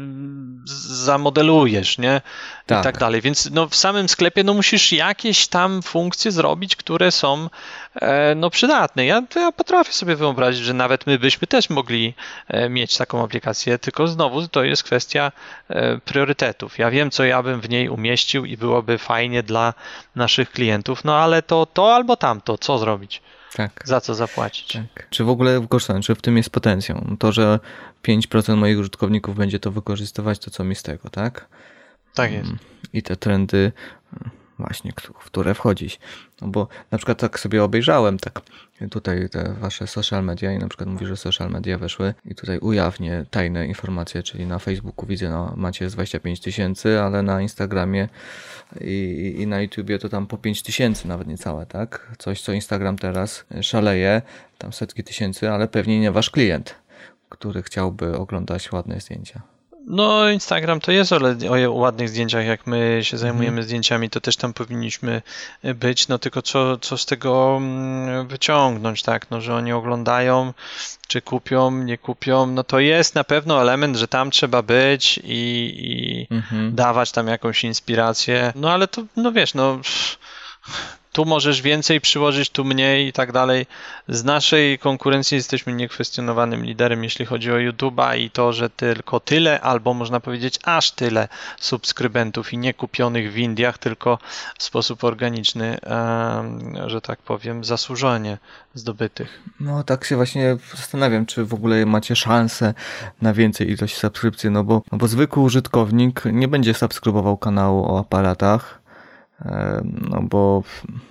zamodelujesz, nie? I tak dalej. Więc no w samym sklepie no musisz jakieś tam funkcje zrobić, które są no przydatne. Ja potrafię sobie wyobrazić, że nawet my byśmy też mogli mieć taką aplikację, tylko znowu to jest kwestia priorytetów. Ja wiem, co ja bym w niej umieścił i byłoby fajnie dla naszych klientów, no ale to albo tamto, co zrobić? Tak. Za co zapłacić? Tak. Czy w ogóle czy w tym jest potencjał? To, że 5% moich użytkowników będzie to wykorzystywać, to co mi z tego, tak? Tak jest. I te trendy właśnie, w które wchodzić. No bo na przykład tak sobie obejrzałem tak tutaj te wasze social media i na przykład mówi, że social media weszły i tutaj ujawnię tajne informacje, czyli na Facebooku widzę, no macie z 25 000, ale na Instagramie i na YouTubie to tam po 5 000, nawet niecałe, tak? Coś, co Instagram teraz szaleje, tam setki tysięcy, ale pewnie nie wasz klient, który chciałby oglądać ładne zdjęcia. No Instagram to jest o ładnych zdjęciach, jak my się zajmujemy zdjęciami, to też tam powinniśmy być, no tylko co z tego wyciągnąć, tak, no że oni oglądają, czy kupią, nie kupią, no to jest na pewno element, że tam trzeba być i dawać tam jakąś inspirację, no ale to, no wiesz, no tu możesz więcej przyłożyć, tu mniej i tak dalej. Z naszej konkurencji jesteśmy niekwestionowanym liderem, jeśli chodzi o YouTube'a i to, że tylko tyle, albo można powiedzieć aż tyle subskrybentów i nie kupionych w Indiach, tylko w sposób organiczny, że tak powiem, zasłużenie zdobytych. No tak się właśnie zastanawiam, czy w ogóle macie szansę na więcej ilość subskrypcji, no bo zwykły użytkownik nie będzie subskrybował kanału o aparatach, no bo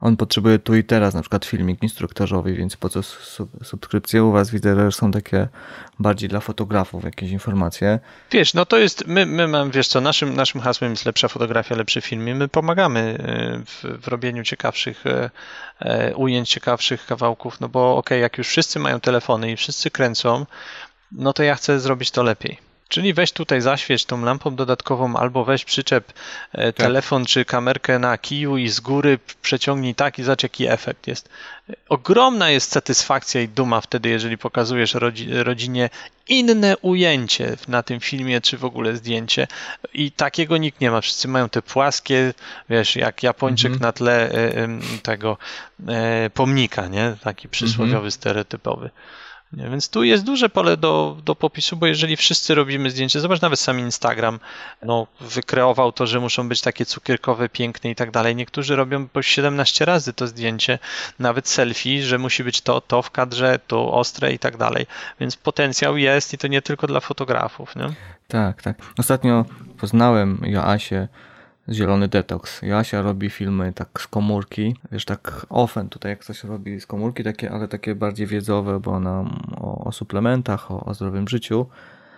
on potrzebuje tu i teraz, na przykład filmik instruktażowy, więc po co subskrypcje? U was widzę, że są takie bardziej dla fotografów jakieś informacje. Wiesz, no to jest, my mamy, wiesz co, naszym hasłem jest lepsza fotografia, lepszy film i my pomagamy w robieniu ciekawszych ujęć, ciekawszych kawałków, no bo okej, jak już wszyscy mają telefony i wszyscy kręcą, no to ja chcę zrobić to lepiej. Czyli weź tutaj zaświeć tą lampą dodatkową albo weź przyczep telefon czy kamerkę na kiju i z góry przeciągnij tak i zobacz jaki efekt jest. Ogromna jest satysfakcja i duma wtedy, jeżeli pokazujesz rodzinie inne ujęcie na tym filmie czy w ogóle zdjęcie i takiego nikt nie ma. Wszyscy mają te płaskie, wiesz, jak Japończyk na tle tego pomnika, nie? Taki przysłowiowy, stereotypowy. Nie, więc tu jest duże pole do popisu, bo jeżeli wszyscy robimy zdjęcie, zobacz, nawet sam Instagram wykreował to, że muszą być takie cukierkowe, piękne i tak dalej. Niektórzy robią po 17 razy to zdjęcie, nawet selfie, że musi być to w kadrze, to ostre i tak dalej. Więc potencjał jest i to nie tylko dla fotografów. Nie? Tak. Ostatnio poznałem Joasię z Zielony Detoks. Joasia robi filmy tak z komórki, wiesz, tak often tutaj jak coś robi z komórki, ale takie bardziej wiedzowe, bo ona o suplementach, o zdrowym życiu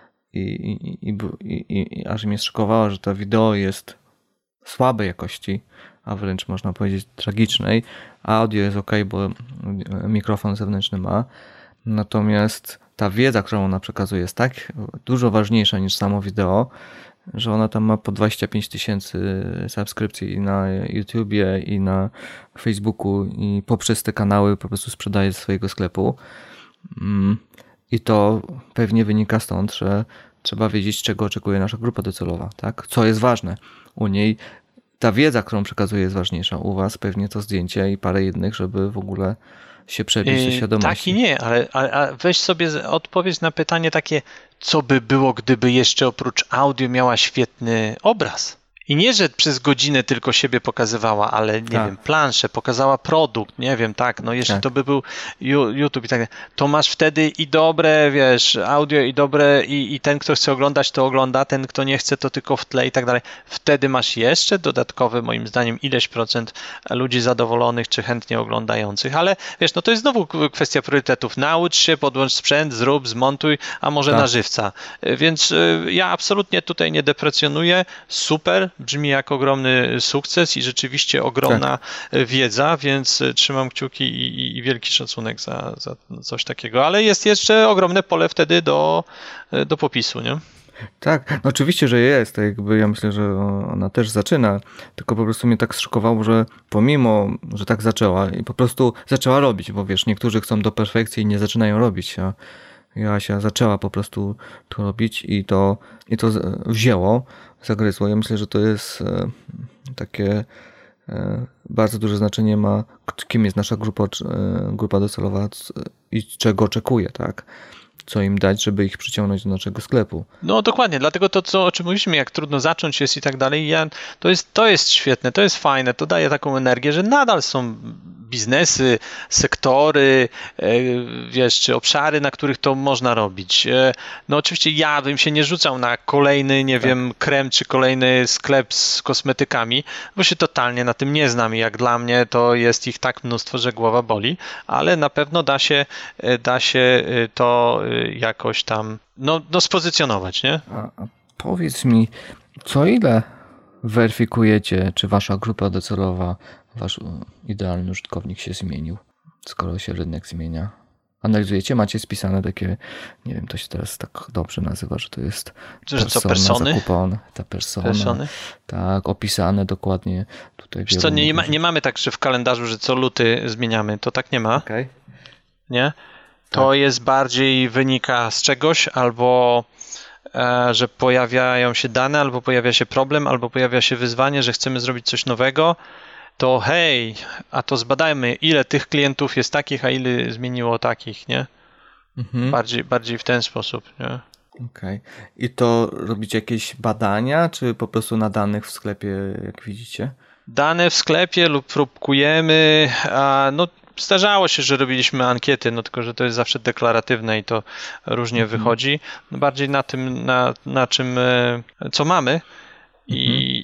i aż mnie szokowała, że to wideo jest słabej jakości, a wręcz można powiedzieć tragicznej. Audio jest ok, bo mikrofon zewnętrzny ma, natomiast ta wiedza, którą ona przekazuje, jest tak dużo ważniejsza niż samo wideo, że ona tam ma po 25 000 subskrypcji i na YouTubie, i na Facebooku, i poprzez te kanały po prostu sprzedaje ze swojego sklepu. I to pewnie wynika stąd, że trzeba wiedzieć, czego oczekuje nasza grupa docelowa, tak? Co jest ważne. U niej ta wiedza, którą przekazuje, jest ważniejsza. U was pewnie to zdjęcie i parę jednych, żeby w ogóle się przebić ze świadomości. Tak i nie, ale weź sobie odpowiedź na pytanie takie, co by było, gdyby jeszcze oprócz audio miała świetny obraz. I nie, że przez godzinę tylko siebie pokazywała, ale nie wiem, planszę, pokazała produkt, nie wiem, tak, no jeszcze to by był YouTube i tak dalej. To masz wtedy i dobre, wiesz, audio i dobre i ten, kto chce oglądać, to ogląda, ten, kto nie chce, to tylko w tle i tak dalej. Wtedy masz jeszcze dodatkowe, moim zdaniem, ileś procent ludzi zadowolonych czy chętnie oglądających, ale wiesz, no to jest znowu kwestia priorytetów. Naucz się, podłącz sprzęt, zrób, zmontuj, a może na żywca. Więc ja absolutnie tutaj nie deprecjonuję, super, brzmi jak ogromny sukces i rzeczywiście ogromna wiedza, więc trzymam kciuki i wielki szacunek za coś takiego, ale jest jeszcze ogromne pole wtedy do popisu, nie? Tak, no oczywiście, że jest, to jakby ja myślę, że ona też zaczyna, tylko po prostu mnie tak zszokowało, że pomimo, że tak zaczęła i po prostu zaczęła robić, bo wiesz, niektórzy chcą do perfekcji i nie zaczynają robić, a Joasia zaczęła po prostu to robić i to wzięło, zagryzło. Ja myślę, że to jest takie bardzo duże znaczenie ma, kim jest nasza grupa docelowa i czego oczekuje, tak? Co im dać, żeby ich przyciągnąć do naszego sklepu. No dokładnie, dlatego to, o czym mówiliśmy, jak trudno zacząć jest i tak dalej, to jest świetne, to jest fajne, to daje taką energię, że nadal są biznesy, sektory, wiesz, czy obszary, na których to można robić. No oczywiście ja bym się nie rzucał na kolejny, nie wiem, krem, czy kolejny sklep z kosmetykami, bo się totalnie na tym nie znam i jak dla mnie to jest ich tak mnóstwo, że głowa boli, ale na pewno da się to jakoś tam spozycjonować, nie? A powiedz mi, co ile weryfikujecie, czy wasza grupa docelowa, wasz idealny użytkownik się zmienił, skoro się rynek zmienia? Analizujecie? Macie spisane takie, nie wiem, to się teraz tak dobrze nazywa, że to jest persony? Zakupon, ta persony? Tak, opisane dokładnie. Tutaj wiesz co, nie mamy tak, że w kalendarzu, że co luty zmieniamy, to tak nie ma. Okay. Nie? To jest bardziej wynika z czegoś, albo że pojawiają się dane, albo pojawia się problem, albo pojawia się wyzwanie, że chcemy zrobić coś nowego, to hej, a to zbadajmy, ile tych klientów jest takich, a ile zmieniło takich, nie? Bardziej w ten sposób, nie? Okej. I to robicie jakieś badania, czy po prostu na danych w sklepie, jak widzicie? Dane w sklepie lub próbkujemy, zdarzało się, że robiliśmy ankiety, tylko że to jest zawsze deklaratywne i to różnie wychodzi. Bardziej na tym, na czym, co mamy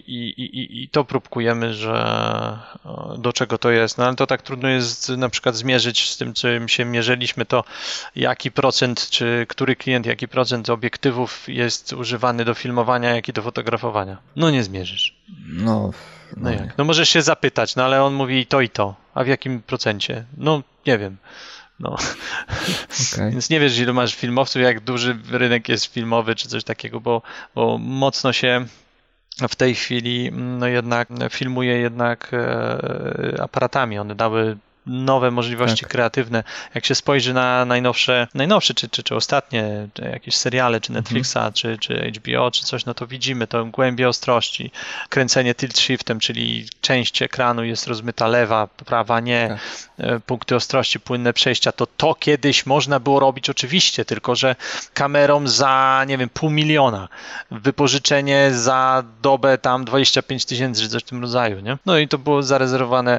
i to próbkujemy, że do czego to jest. No ale to tak trudno jest na przykład zmierzyć z tym, czym się mierzyliśmy, to jaki procent, czy który klient, jaki procent obiektywów jest używany do filmowania, jaki do fotografowania. No nie zmierzysz. No Jak? No możesz się zapytać, no ale on mówi to i to. A w jakim procencie? No nie wiem. No. Okay. Więc nie wiesz, ilu masz filmowców, jak duży rynek jest filmowy, czy coś takiego, bo mocno się w tej chwili no jednak filmuje jednak aparatami. One dały nowe możliwości kreatywne. Jak się spojrzy na najnowsze czy ostatnie czy jakieś seriale, czy Netflixa, czy HBO, czy coś, no to widzimy to głębię ostrości. Kręcenie tilt shiftem, czyli część ekranu jest rozmyta lewa, prawa nie. Punkty ostrości, płynne przejścia, to kiedyś można było robić oczywiście, tylko że kamerą za, nie wiem, $500,000. Wypożyczenie za dobę tam 25 000, czy coś w tym rodzaju, nie? No i to było zarezerwowane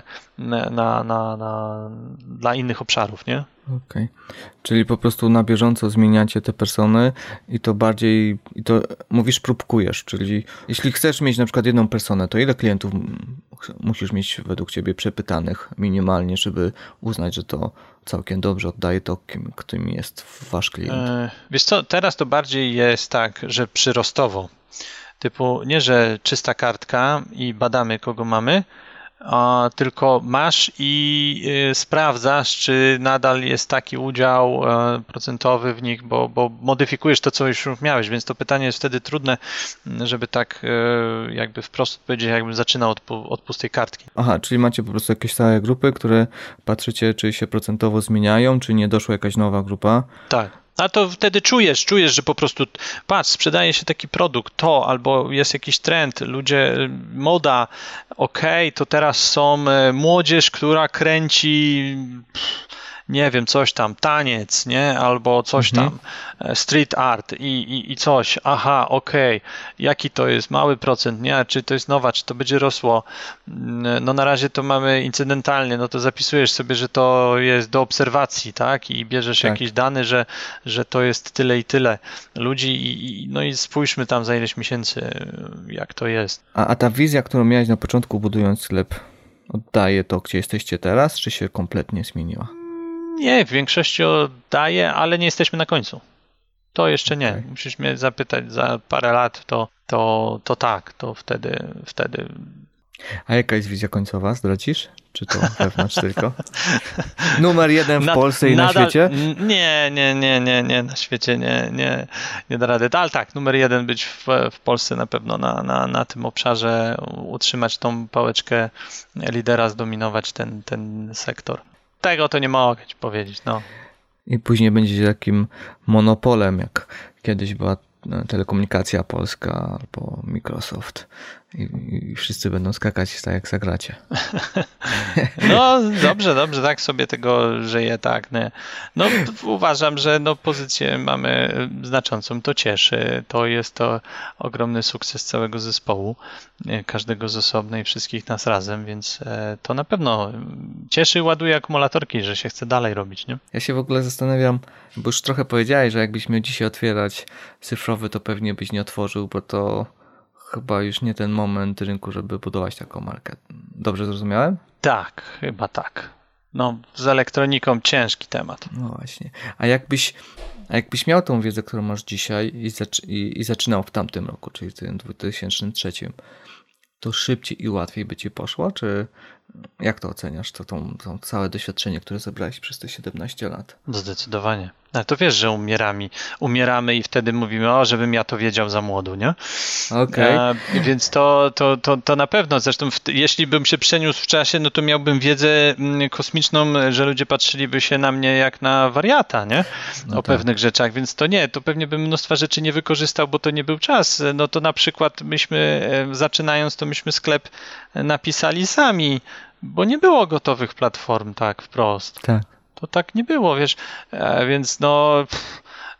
dla innych obszarów, nie? Okej. Czyli po prostu na bieżąco zmieniacie te persony i to mówisz próbkujesz, czyli jeśli chcesz mieć na przykład jedną personę, to ile klientów musisz mieć według ciebie przepytanych minimalnie, żeby uznać, że to całkiem dobrze oddaje to, kim jest wasz klient? Wiesz co, teraz to bardziej jest tak, że przyrostowo. Typu nie, że czysta kartka i badamy, kogo mamy, tylko masz i sprawdzasz, czy nadal jest taki udział procentowy w nich, bo modyfikujesz to, co już miałeś, więc to pytanie jest wtedy trudne, żeby tak jakby wprost odpowiedzieć, jakbym zaczynał od pustej kartki. Aha, czyli macie po prostu jakieś stałe grupy, które patrzycie, czy się procentowo zmieniają, czy nie doszła jakaś nowa grupa? Tak. A to wtedy czujesz, że po prostu patrz, sprzedaje się taki produkt, albo jest jakiś trend, ludzie, moda, to teraz są młodzież, która kręci, nie wiem, coś tam, taniec, nie, albo coś tam, street art i coś, jaki to jest, mały procent, nie, czy to jest nowa, czy to będzie rosło, no na razie to mamy incydentalnie, no to zapisujesz sobie, że to jest do obserwacji, tak, i bierzesz jakieś dane, że to jest tyle i tyle ludzi no i spójrzmy tam za ileś miesięcy, jak to jest. A ta wizja, którą miałeś na początku budując sklep, oddaje to, gdzie jesteście teraz, czy się kompletnie zmieniła? Nie, w większości oddaje, ale nie jesteśmy na końcu. To jeszcze nie. Musisz mnie zapytać za parę lat, to tak, to wtedy. A jaka jest wizja końcowa? Zdradzisz? Czy to wewnątrz tylko? Numer 1 w Polsce i na świecie? Nie, na świecie nie da rady. Ale tak, numer 1 być w Polsce na pewno na tym obszarze, utrzymać tą pałeczkę lidera, zdominować ten sektor. Tego to nie mogę ci powiedzieć, no. I później będzie takim monopolem, jak kiedyś była Telekomunikacja Polska albo Microsoft i wszyscy będą skakać tak jak zagracie. No dobrze, tak sobie tego żyje, tak. Nie. No uważam, że pozycję mamy znaczącą, to cieszy. To jest to ogromny sukces całego zespołu, każdego z osobna i wszystkich nas razem, więc to na pewno cieszy, ładuje akumulatorki, że się chce dalej robić, nie? Ja się w ogóle zastanawiam, bo już trochę powiedziałeś, że jakbyś miał dzisiaj otwierać cyfrowy, to pewnie byś nie otworzył, bo to chyba już nie ten moment rynku, żeby budować taką markę. Dobrze zrozumiałem? Tak, chyba tak. No, z elektroniką ciężki temat. No właśnie. A jakbyś miał tą wiedzę, którą masz dzisiaj i zaczynał w tamtym roku, czyli w tym 2003, to szybciej i łatwiej by ci poszło? Czy jak to oceniasz? To całe doświadczenie, które zebrałeś przez te 17 lat? Zdecydowanie. Ale to wiesz, że umieramy i wtedy mówimy, żebym ja to wiedział za młodu, nie? Okej. Więc to na pewno. Zresztą jeśli bym się przeniósł w czasie, no to miałbym wiedzę kosmiczną, że ludzie patrzyliby się na mnie jak na wariata, nie? O pewnych rzeczach, więc to pewnie bym mnóstwa rzeczy nie wykorzystał, bo to nie był czas. No to na przykład myśmy, zaczynając, to myśmy sklep napisali sami, bo nie było gotowych platform tak wprost. Tak. To tak nie było, wiesz, więc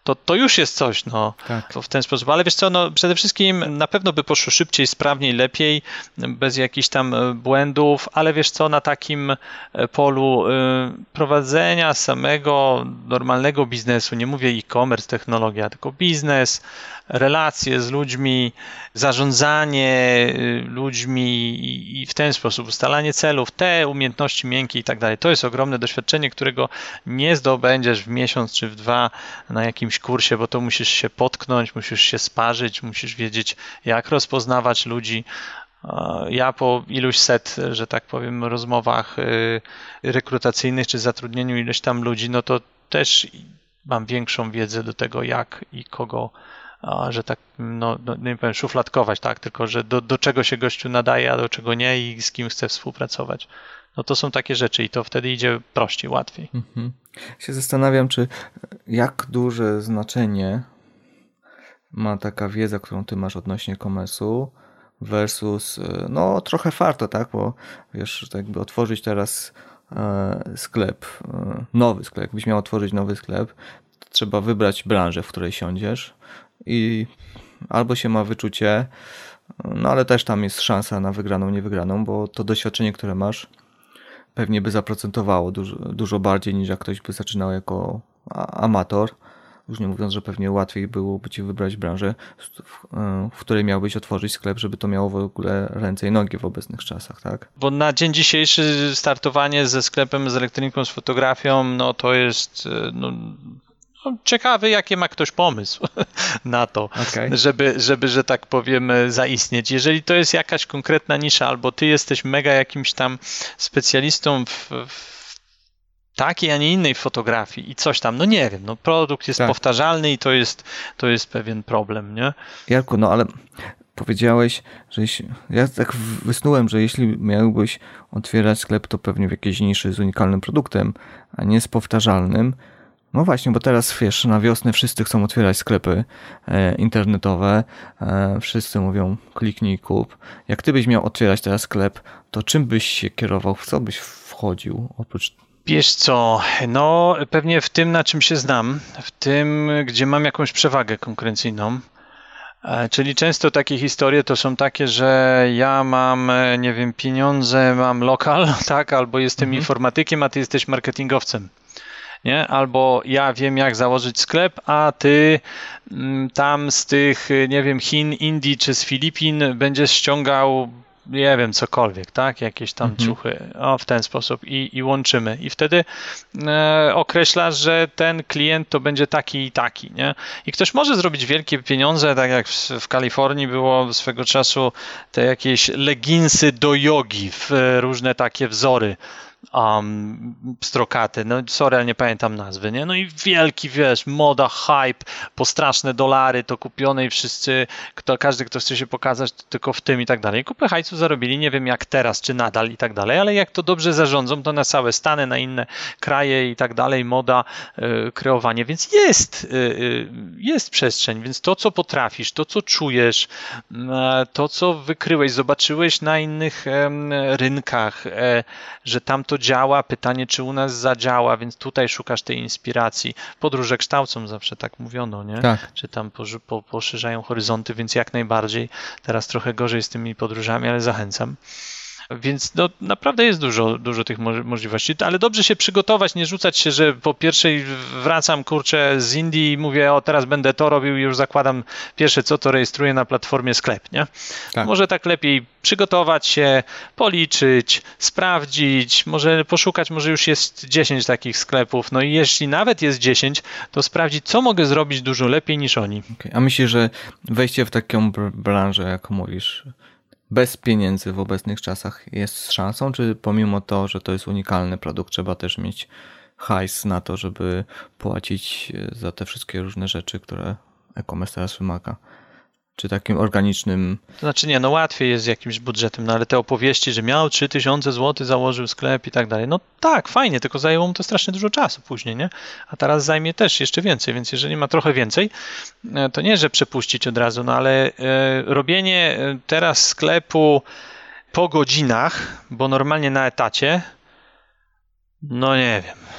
to już jest coś, no, Tak. w ten sposób. Ale wiesz co, no, przede wszystkim na pewno by poszło szybciej, sprawniej, lepiej, bez jakichś tam błędów, ale wiesz co, na takim polu prowadzenia samego normalnego biznesu, nie mówię e-commerce, technologia, tylko biznes, relacje z ludźmi, zarządzanie ludźmi i w ten sposób ustalanie celów, te umiejętności miękkie i tak dalej. To jest ogromne doświadczenie, którego nie zdobędziesz w miesiąc czy w 2 na jakimś kursie, bo to musisz się potknąć, musisz się sparzyć, musisz wiedzieć, jak rozpoznawać ludzi. Ja po iluś set, że tak powiem, rozmowach rekrutacyjnych czy zatrudnieniu ileś tam ludzi, no to też mam większą wiedzę do tego, jak i kogo, że tak, no nie powiem szufladkować, tak, tylko że do czego się gościu nadaje, a do czego nie i z kim chce współpracować. No to są takie rzeczy i to wtedy idzie prościej, łatwiej. Się zastanawiam, czy jak duże znaczenie ma taka wiedza, którą ty masz odnośnie e-commerce'u versus, no trochę farto, tak, bo wiesz, tak jakby otworzyć teraz sklep, nowy sklep, jakbyś miał otworzyć nowy sklep, to trzeba wybrać branżę, w której siądziesz i albo się ma wyczucie, no ale też tam jest szansa na wygraną, niewygraną, bo to doświadczenie, które masz, pewnie by zaprocentowało dużo bardziej niż jak ktoś by zaczynał jako amator. Już nie mówiąc, że pewnie łatwiej byłoby ci wybrać branżę, w której miałbyś otworzyć sklep, żeby to miało w ogóle ręce i nogi w obecnych czasach, tak? Bo na dzień dzisiejszy startowanie ze sklepem, z elektroniką, z fotografią, no to jest ciekawy, jaki ma ktoś pomysł na to, Okay. żeby, że tak powiem, zaistnieć. Jeżeli to jest jakaś konkretna nisza, albo ty jesteś mega jakimś tam specjalistą w takiej, a nie innej fotografii i coś tam, no nie wiem, no produkt jest powtarzalny i to jest pewien problem, nie? Jarku, no ale powiedziałeś, że ja tak wysnułem, że jeśli miałbyś otwierać sklep, to pewnie w jakiejś niszy z unikalnym produktem, a nie z powtarzalnym. No właśnie, bo teraz wiesz, na wiosnę wszyscy chcą otwierać sklepy internetowe, wszyscy mówią kliknij i kup. Jak ty byś miał otwierać teraz sklep, to czym byś się kierował, w co byś wchodził oprócz... Wiesz co, no pewnie w tym, na czym się znam, w tym, gdzie mam jakąś przewagę konkurencyjną. Czyli często takie historie to są takie, że ja mam, nie wiem, pieniądze, mam lokal, tak, albo jestem informatykiem, a ty jesteś marketingowcem. Nie? Albo ja wiem, jak założyć sklep, a ty tam z tych, nie wiem, Chin, Indii czy z Filipin będziesz ściągał, nie wiem, cokolwiek, tak? Jakieś tam ciuchy, w ten sposób i łączymy. I wtedy określasz, że ten klient to będzie taki i taki, nie? I ktoś może zrobić wielkie pieniądze, tak jak w Kalifornii było swego czasu te jakieś leginsy do jogi, różne takie wzory. Strokaty, no sorry, ale nie pamiętam nazwy, nie? No i wielki, wiesz, moda, hype, po straszne dolary to kupione i wszyscy, każdy, kto chce się pokazać, to tylko w tym i tak dalej. Kupę hajsu zarobili, nie wiem jak teraz, czy nadal i tak dalej, ale jak to dobrze zarządzą, to na całe Stany, na inne kraje i tak dalej, moda, kreowanie, więc jest przestrzeń, więc to, co potrafisz, to, co czujesz, to, co wykryłeś, zobaczyłeś na innych rynkach, że tam to działa, pytanie, czy u nas zadziała, więc tutaj szukasz tej inspiracji. Podróże kształcą, zawsze tak mówiono, nie? Tak. Czy tam poszerzają horyzonty, więc jak najbardziej. Teraz trochę gorzej z tymi podróżami, ale zachęcam. Więc no, naprawdę jest dużo tych możliwości, ale dobrze się przygotować, nie rzucać się, że po pierwszej wracam, kurczę, z Indii i mówię, teraz będę to robił i już zakładam pierwsze co, to rejestruję na platformie sklep, nie? Tak. Może tak lepiej przygotować się, policzyć, sprawdzić, może poszukać, może już jest 10 takich sklepów, no i jeśli nawet jest 10, to sprawdzić, co mogę zrobić dużo lepiej niż oni. Okay. A myślisz, że wejście w taką branżę, jak mówisz, bez pieniędzy w obecnych czasach jest szansą, czy pomimo to, że to jest unikalny produkt, trzeba też mieć hajs na to, żeby płacić za te wszystkie różne rzeczy, które e-commerce teraz wymaga? Czy takim organicznym... To znaczy nie, no łatwiej jest z jakimś budżetem, no ale te opowieści, że miał 3000 zł, założył sklep i tak dalej, no tak, fajnie, tylko zajęło mu to strasznie dużo czasu później, nie? A teraz zajmie też jeszcze więcej, więc jeżeli ma trochę więcej, to nie, że przepuścić od razu, no ale robienie teraz sklepu po godzinach, bo normalnie na etacie, no nie wiem.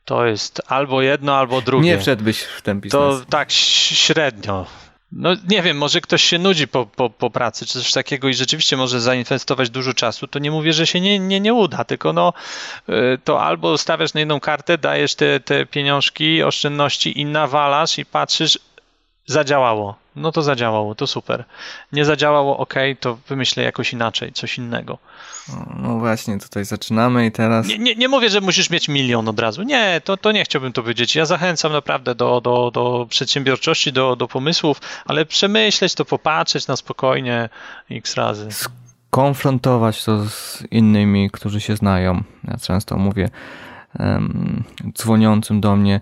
To jest albo jedno, albo drugie. Nie wszedłbyś w ten biznes. To tak średnio. No nie wiem, może ktoś się nudzi po pracy, czy coś takiego i rzeczywiście może zainwestować dużo czasu, to nie mówię, że się nie uda, tylko no to albo stawiasz na jedną kartę, dajesz te pieniążki, oszczędności i nawalasz i patrzysz, zadziałało. No to zadziałało, to super. Nie zadziałało, okej, to wymyślę jakoś inaczej, coś innego. No właśnie, tutaj zaczynamy i teraz... Nie mówię, że musisz mieć 1 000 000 od razu. Nie, to nie chciałbym to powiedzieć. Ja zachęcam naprawdę do przedsiębiorczości, do pomysłów, ale przemyśleć to, popatrzeć na spokojnie x razy. Skonfrontować to z innymi, którzy się znają. Ja często mówię dzwoniącym do mnie,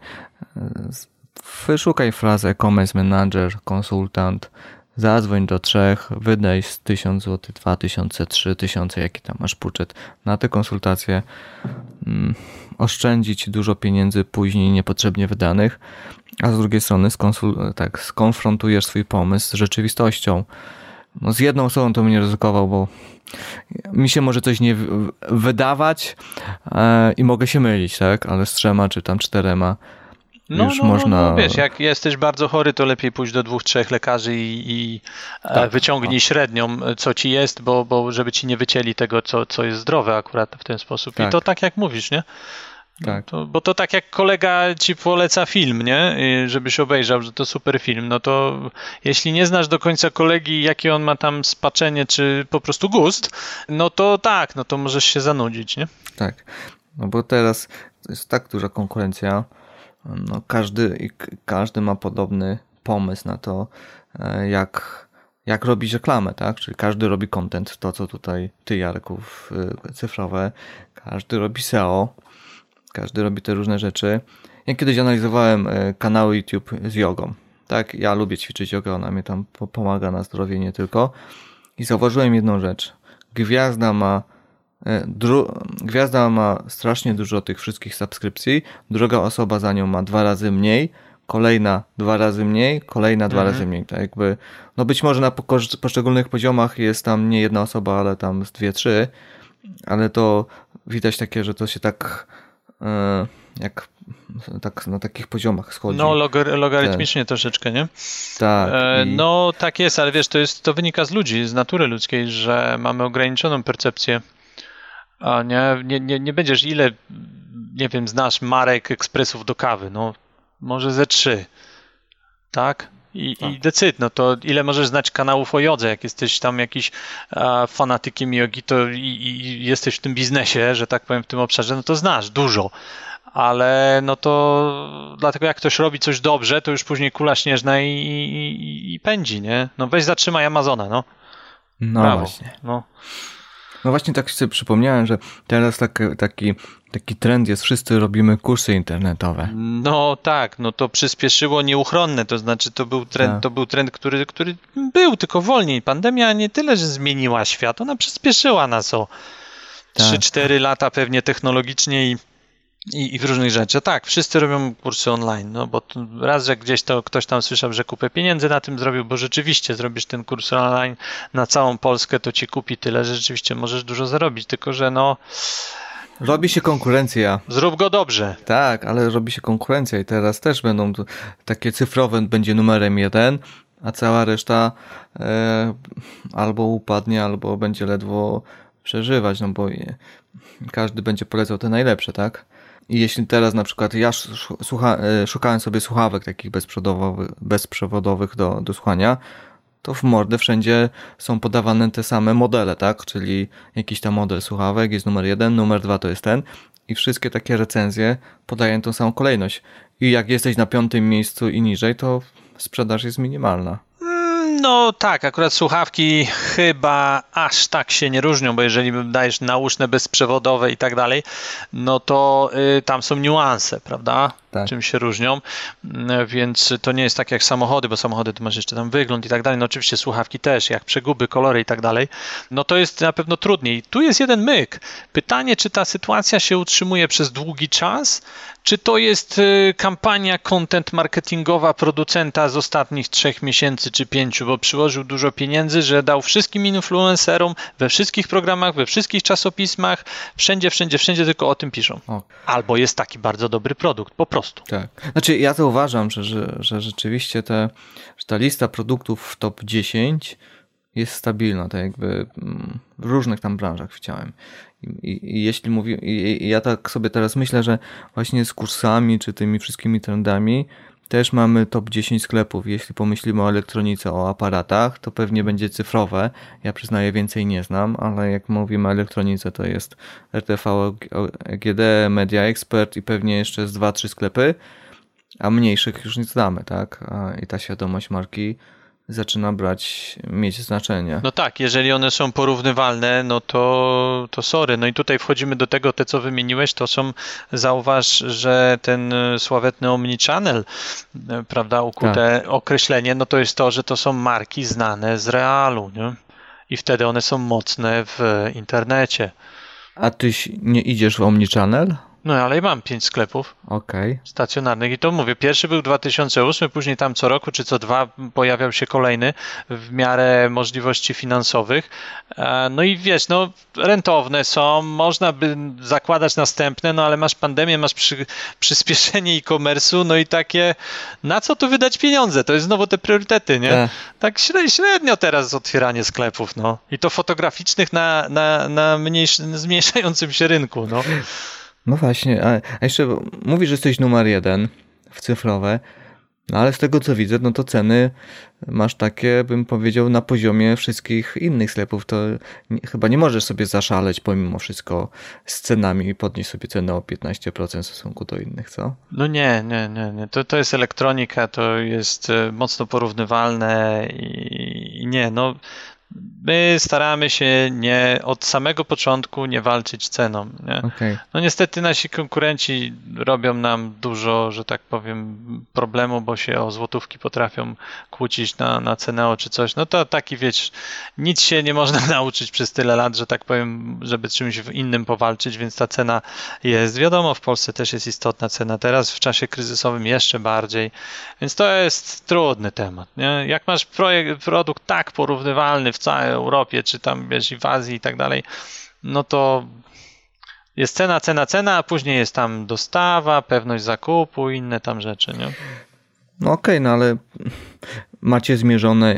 wyszukaj frazę e-commerce manager, konsultant, zadzwoń do 3, wydaj z 1000 zł, 2000, 3000, jaki tam masz budżet na te konsultacje, oszczędzić dużo pieniędzy później niepotrzebnie wydanych, a z drugiej strony skonfrontujesz swój pomysł z rzeczywistością. No z jedną osobą to bym nie ryzykował, bo mi się może coś nie wydawać i mogę się mylić, tak? Ale z 3 czy tam 4 już można... No, wiesz, jak jesteś bardzo chory, to lepiej pójść do 2-3 lekarzy i wyciągnij średnią, co ci jest, bo żeby ci nie wycięli tego, co jest zdrowe akurat w ten sposób. I to tak jak mówisz, nie? Tak. Bo to tak jak kolega ci poleca film, nie? Żebyś obejrzał, że to super film, no to jeśli nie znasz do końca kolegi, jakie on ma tam spaczenie, czy po prostu gust, no to tak, no to możesz się zanudzić, nie? Tak, no bo teraz to jest tak duża konkurencja, no każdy ma podobny pomysł na to, jak robić reklamę, tak? Czyli każdy robi content, to co tutaj ty, Jarku, cyfrowe, każdy robi SEO, każdy robi te różne rzeczy. Ja kiedyś analizowałem kanały YouTube z jogą, tak? Ja lubię ćwiczyć jogę, ona mnie tam pomaga na zdrowie nie tylko. I zauważyłem jedną rzecz. Gwiazda ma strasznie dużo tych wszystkich subskrypcji, druga osoba za nią ma 2 razy mniej, kolejna 2 razy mniej, kolejna 2 razy mniej. Tak jakby, no być może na poszczególnych poziomach jest tam nie jedna osoba, ale tam z 2-3, ale to widać takie, że to się tak tak na takich poziomach schodzi. No logarytmicznie troszeczkę, nie? Tak. No tak jest, ale wiesz, to wynika z ludzi, z natury ludzkiej, że mamy ograniczoną percepcję. A nie będziesz nie wiem, znasz marek ekspresów do kawy, no może ze 3, tak? I decyd, no to ile możesz znać kanałów o jodze, jak jesteś tam jakiś fanatykiem jogi, to i jesteś w tym biznesie, że tak powiem, w tym obszarze, no to znasz dużo. Ale no to dlatego jak ktoś robi coś dobrze, to już później kula śnieżna i pędzi, nie? No weź zatrzymaj Amazona, no. No brawo. Właśnie. No właśnie tak sobie przypomniałem, że teraz taki trend jest, wszyscy robimy kursy internetowe. No tak, no to przyspieszyło nieuchronne, to znaczy to był trend, który był, tylko wolniej. Pandemia nie tyle, że zmieniła świat, ona przyspieszyła nas o 3-4 lata pewnie technologicznie i w różnych rzeczach. Tak, wszyscy robią kursy online, no bo raz, że gdzieś to ktoś tam słyszał, że kupę pieniędzy na tym zrobił, bo rzeczywiście zrobisz ten kurs online na całą Polskę, to ci kupi tyle, że rzeczywiście możesz dużo zarobić, tylko że no... Robi się konkurencja. Zrób go dobrze. Tak, ale robi się konkurencja i teraz też będą takie cyfrowe, będzie numerem 1, a cała reszta albo upadnie, albo będzie ledwo przeżywać, no bo każdy będzie polecał te najlepsze, tak? I jeśli teraz na przykład ja szukałem sobie słuchawek takich bezprzewodowych do słuchania, to w mordę wszędzie są podawane te same modele, tak? Czyli jakiś tam model słuchawek jest numer 1, numer 2 to jest ten i wszystkie takie recenzje podają tą samą kolejność. I jak jesteś na 5. miejscu i niżej, to sprzedaż jest minimalna. No tak, akurat słuchawki chyba aż tak się nie różnią, bo jeżeli dajesz nauszne, bezprzewodowe i tak dalej, no to tam są niuanse, prawda? czym się różnią, więc to nie jest tak jak samochody, bo samochody to masz jeszcze tam wygląd i tak dalej, no oczywiście słuchawki też, jak przeguby, kolory i tak dalej, no to jest na pewno trudniej. Tu jest jeden myk. Pytanie, czy ta sytuacja się utrzymuje przez długi czas, czy to jest kampania content marketingowa producenta z ostatnich 3 miesięcy czy 5, bo przyłożył dużo pieniędzy, że dał wszystkim influencerom we wszystkich programach, we wszystkich czasopismach, wszędzie tylko o tym piszą. Albo jest taki bardzo dobry produkt, po prostu. Tak. Znaczy ja to uważam, że rzeczywiście że ta lista produktów w top 10 jest stabilna, tak jakby w różnych tam branżach widziałem. I jeśli ja tak sobie teraz myślę, że właśnie z kursami czy tymi wszystkimi trendami też mamy top 10 sklepów. Jeśli pomyślimy o elektronice, o aparatach, to pewnie będzie cyfrowe. Ja przyznaję, więcej nie znam, ale jak mówimy o elektronice, to jest RTV, AGD, Media Expert i pewnie jeszcze z 2-3 sklepy, a mniejszych już nie znamy, tak? I ta świadomość marki zaczyna mieć znaczenie. No tak, jeżeli one są porównywalne, no to sorry. No i tutaj wchodzimy do tego, te co wymieniłeś, to są, zauważ, że ten sławetny omnichannel, prawda, ukute określenie, no to jest to, że to są marki znane z realu, nie? I wtedy one są mocne w internecie. A ty nie idziesz w omnichannel? No ale mam 5 sklepów stacjonarnych i to mówię, pierwszy był 2008, później tam co roku czy co 2 pojawiał się kolejny w miarę możliwości finansowych. No i wiesz, no rentowne są, można by zakładać następne, no ale masz pandemię, masz przyspieszenie e-commerce'u, no i takie, na co tu wydać pieniądze? To jest znowu te priorytety, nie? Tak średnio teraz otwieranie sklepów, no. I to fotograficznych na zmniejszającym się rynku, no. No właśnie, a jeszcze mówisz, że jesteś numer 1 w cyfrowe, no ale z tego co widzę, no to ceny masz takie, bym powiedział, na poziomie wszystkich innych sklepów. To chyba nie możesz sobie zaszaleć pomimo wszystko z cenami i podnieść sobie cenę o 15% w stosunku do innych, co? No nie. To jest elektronika, to jest mocno porównywalne i nie, no my staramy się od samego początku nie walczyć ceną. Nie? Okay. No niestety nasi konkurenci robią nam dużo, że tak powiem, problemu, bo się o złotówki potrafią kłócić na cenę czy coś. No to taki, wiesz, nic się nie można nauczyć przez tyle lat, że tak powiem, żeby czymś innym powalczyć, więc ta cena jest. Wiadomo, w Polsce też jest istotna cena. Teraz w czasie kryzysowym jeszcze bardziej. Więc to jest trudny temat. Nie? Jak masz produkt tak porównywalny w całej Europie, czy tam wiesz, i w Azji i tak dalej, no to jest cena, a później jest tam dostawa, pewność zakupu i inne tam rzeczy, nie? No okej, no ale macie zmierzone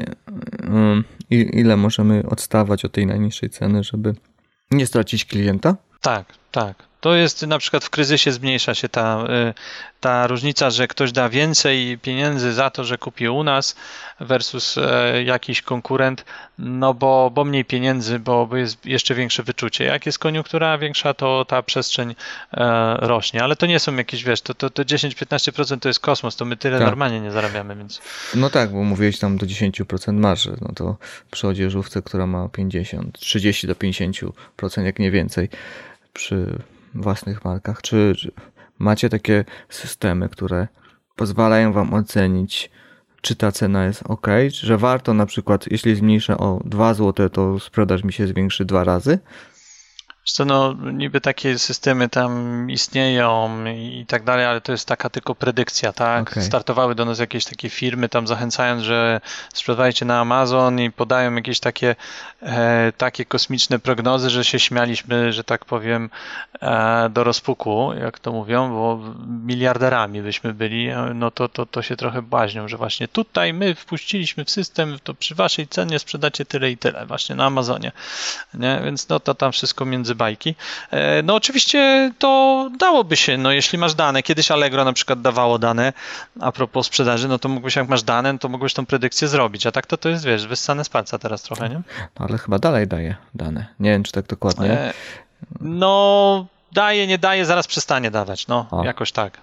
ile możemy odstawać od tej najniższej ceny, żeby nie stracić klienta? Tak. To jest na przykład w kryzysie zmniejsza się ta różnica, że ktoś da więcej pieniędzy za to, że kupi u nas versus jakiś konkurent, no bo mniej pieniędzy, bo jest jeszcze większe wyczucie. Jak jest koniunktura większa, to ta przestrzeń rośnie, ale to nie są jakieś, wiesz, to 10-15% to jest kosmos, to my tyle normalnie nie zarabiamy, więc... No tak, bo mówiłeś tam do 10% marży, no to przy odzieżówce, która ma 30 do 50%, jak nie więcej, przy własnych markach. Czy macie takie systemy, które pozwalają wam ocenić, czy ta cena jest ok, że warto na przykład, jeśli zmniejszę o 2 zł, to sprzedaż mi się zwiększy 2 razy? Co, no niby takie systemy tam istnieją i tak dalej, ale to jest taka tylko predykcja, tak? Okay. Startowały do nas jakieś takie firmy tam zachęcając, że sprzedawajcie na Amazon i podają jakieś takie kosmiczne prognozy, że się śmialiśmy, że tak powiem, do rozpuku, jak to mówią, bo miliarderami byśmy byli, no to się trochę błaźnią, że właśnie tutaj my wpuściliśmy w system, to przy waszej cenie sprzedacie tyle i tyle, właśnie na Amazonie, nie? Więc no to tam wszystko między bajki. No oczywiście to dałoby się, no jeśli masz dane, kiedyś Allegro na przykład dawało dane a propos sprzedaży, no to mógłbyś, jak masz dane, to mógłbyś tą predykcję zrobić, a tak to jest, wiesz, wyssane z palca teraz trochę, nie? No ale chyba dalej daje dane. Nie wiem, czy tak dokładnie. No daje, nie daje, zaraz przestanie dawać, no jakoś tak.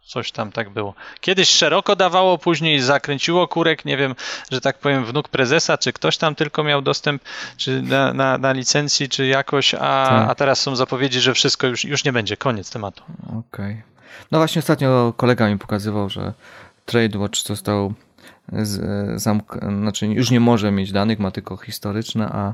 Coś tam tak było. Kiedyś szeroko dawało, później zakręciło kurek, nie wiem, że tak powiem, wnuk prezesa, czy ktoś tam tylko miał dostęp czy na licencji, czy jakoś, a teraz są zapowiedzi, że wszystko już nie będzie, koniec tematu. Okej. No właśnie ostatnio kolega mi pokazywał, że TradeWatch został znaczy już nie może mieć danych, ma tylko historyczne,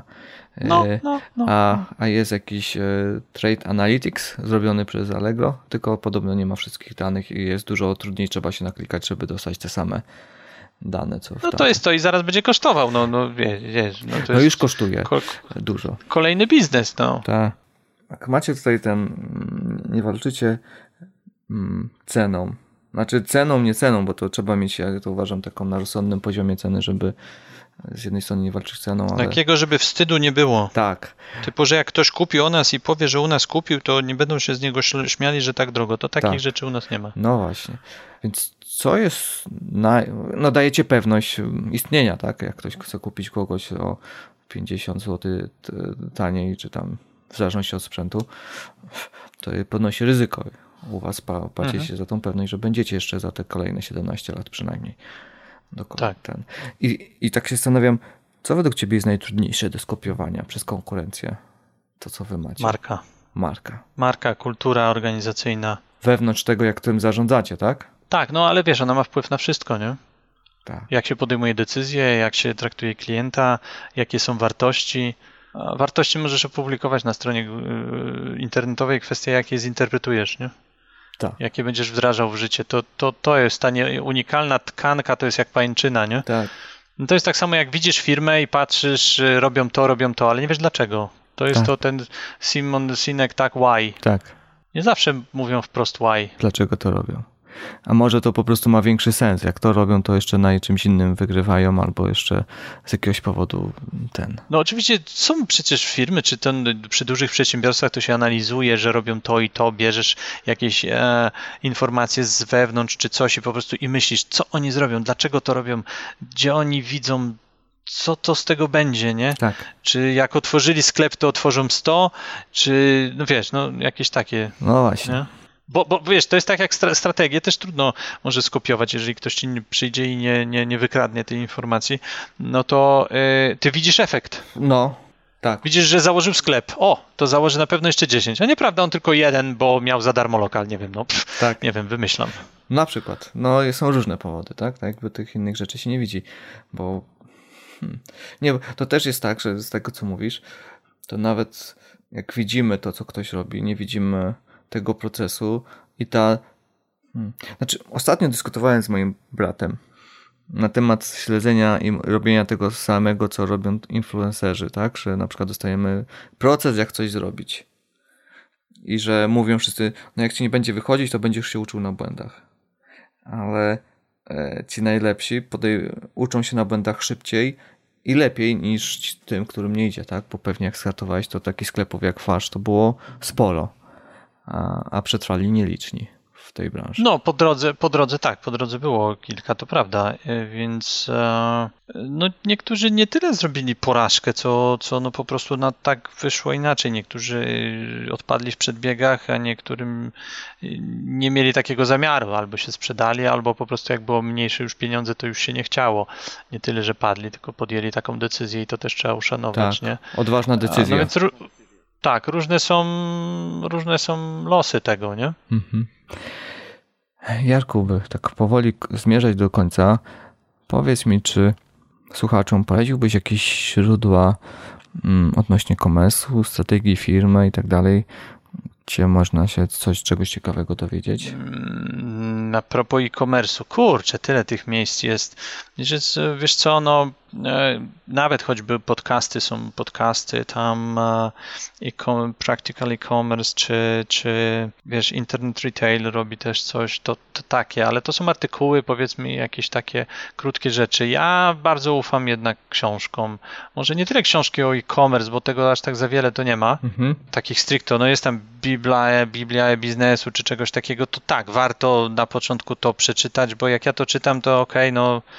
a jest jakiś Trade Analytics zrobiony przez Allegro, tylko podobno nie ma wszystkich danych i jest dużo trudniej, trzeba się naklikać, żeby dostać te same dane, co No to jest to i zaraz będzie kosztował, wiesz. To jest już kosztuje dużo. Kolejny biznes, no. Tak. Jak macie tutaj nie walczycie ceną. Znaczy nie ceną, bo to trzeba mieć, ja to uważam, taką na rozsądnym poziomie ceny, żeby z jednej strony nie walczyć ceną, ale... Takiego, żeby wstydu nie było. Tak. Typu, że jak ktoś kupi u nas i powie, że u nas kupił, to nie będą się z niego śmiali, że tak drogo. To takich rzeczy u nas nie ma. No właśnie. Więc co jest... dajecie pewność istnienia, tak? Jak ktoś chce kupić kogoś o 50 zł taniej, czy tam w zależności od sprzętu, to podnosi ryzyko. U was płaci się za tą pewność, że będziecie jeszcze za te kolejne 17 lat przynajmniej. Tak. I tak się zastanawiam, co według ciebie jest najtrudniejsze do skopiowania przez konkurencję? To, co wy macie. Marka, kultura organizacyjna. Wewnątrz tego, jak tym zarządzacie, tak? Tak, no ale wiesz, ona ma wpływ na wszystko, nie? Tak. Jak się podejmuje decyzje, jak się traktuje klienta, jakie są wartości. Wartości możesz opublikować na stronie internetowej, kwestia jakie zinterpretujesz, nie? Tak. Jakie będziesz wdrażał w życie. To jest ta unikalna tkanka, to jest jak pajęczyna, nie? Tak. No to jest tak samo jak widzisz firmę i patrzysz, robią to, ale nie wiesz dlaczego. To jest to ten Simon Sinek, tak, why. Tak. Nie zawsze mówią wprost why. Dlaczego to robią? A może to po prostu ma większy sens. Jak to robią, to jeszcze na czymś innym wygrywają, albo jeszcze z jakiegoś powodu No oczywiście są przecież firmy, czy przy dużych przedsiębiorstwach to się analizuje, że robią to i to, bierzesz jakieś informacje z wewnątrz, czy coś i po prostu i myślisz, co oni zrobią, dlaczego to robią, gdzie oni widzą, co to z tego będzie, nie? Tak. Czy jak otworzyli sklep, to otworzą 100, czy jakieś takie. No właśnie. Nie? Bo wiesz, to jest tak jak strategię, też trudno może skopiować, jeżeli ktoś ci przyjdzie i nie wykradnie tej informacji, no to ty widzisz efekt. No, tak. Widzisz, że założył sklep. To założy na pewno jeszcze 10. A nieprawda, on tylko jeden, bo miał za darmo lokal, nie wiem, tak. Nie wiem, wymyślam. Na przykład. Są różne powody, tak? Tak jakby tych innych rzeczy się nie widzi, bo nie, to też jest tak, że z tego, co mówisz, to nawet jak widzimy to, co ktoś robi, nie widzimy tego procesu i Znaczy, ostatnio dyskutowałem z moim bratem na temat śledzenia i robienia tego samego, co robią influencerzy, tak? Że na przykład dostajemy proces, jak coś zrobić. I że mówią wszyscy, jak ci nie będzie wychodzić, to będziesz się uczył na błędach. Ale ci najlepsi uczą się na błędach szybciej i lepiej niż tym, którym nie idzie, tak? Bo pewnie jak startowałeś, to takich sklepów jak Farsz to było sporo. A przetrwali nieliczni w tej branży. No, po drodze było kilka, to prawda, więc niektórzy nie tyle zrobili porażkę, co po prostu tak wyszło inaczej. Niektórzy odpadli w przedbiegach, a niektórym nie mieli takiego zamiaru, albo się sprzedali, albo po prostu jak było mniejsze już pieniądze, to już się nie chciało. Nie tyle, że padli, tylko podjęli taką decyzję i to też trzeba uszanować, tak, nie? Odważna decyzja. No więc tak, różne są losy tego, nie? Mhm. Jarku, by tak powoli zmierzać do końca, powiedz mi, czy słuchaczom poradziłbyś jakieś źródła odnośnie commerce'u, strategii firmy i tak dalej, gdzie można się czegoś ciekawego dowiedzieć? A propos e-commerce'u, kurczę, tyle tych miejsc jest. Wiesz co, nawet choćby są podcasty tam Practical e-commerce, czy wiesz, Internet Retail robi też coś, to takie, ale to są artykuły, powiedzmy, jakieś takie krótkie rzeczy. Ja bardzo ufam jednak książkom. Może nie tyle książki o e-commerce, bo tego aż tak za wiele to nie ma. Takich stricto, jest tam Biblia biznesu, czy czegoś takiego, to tak, warto na początku to przeczytać, bo jak ja to czytam, to okej,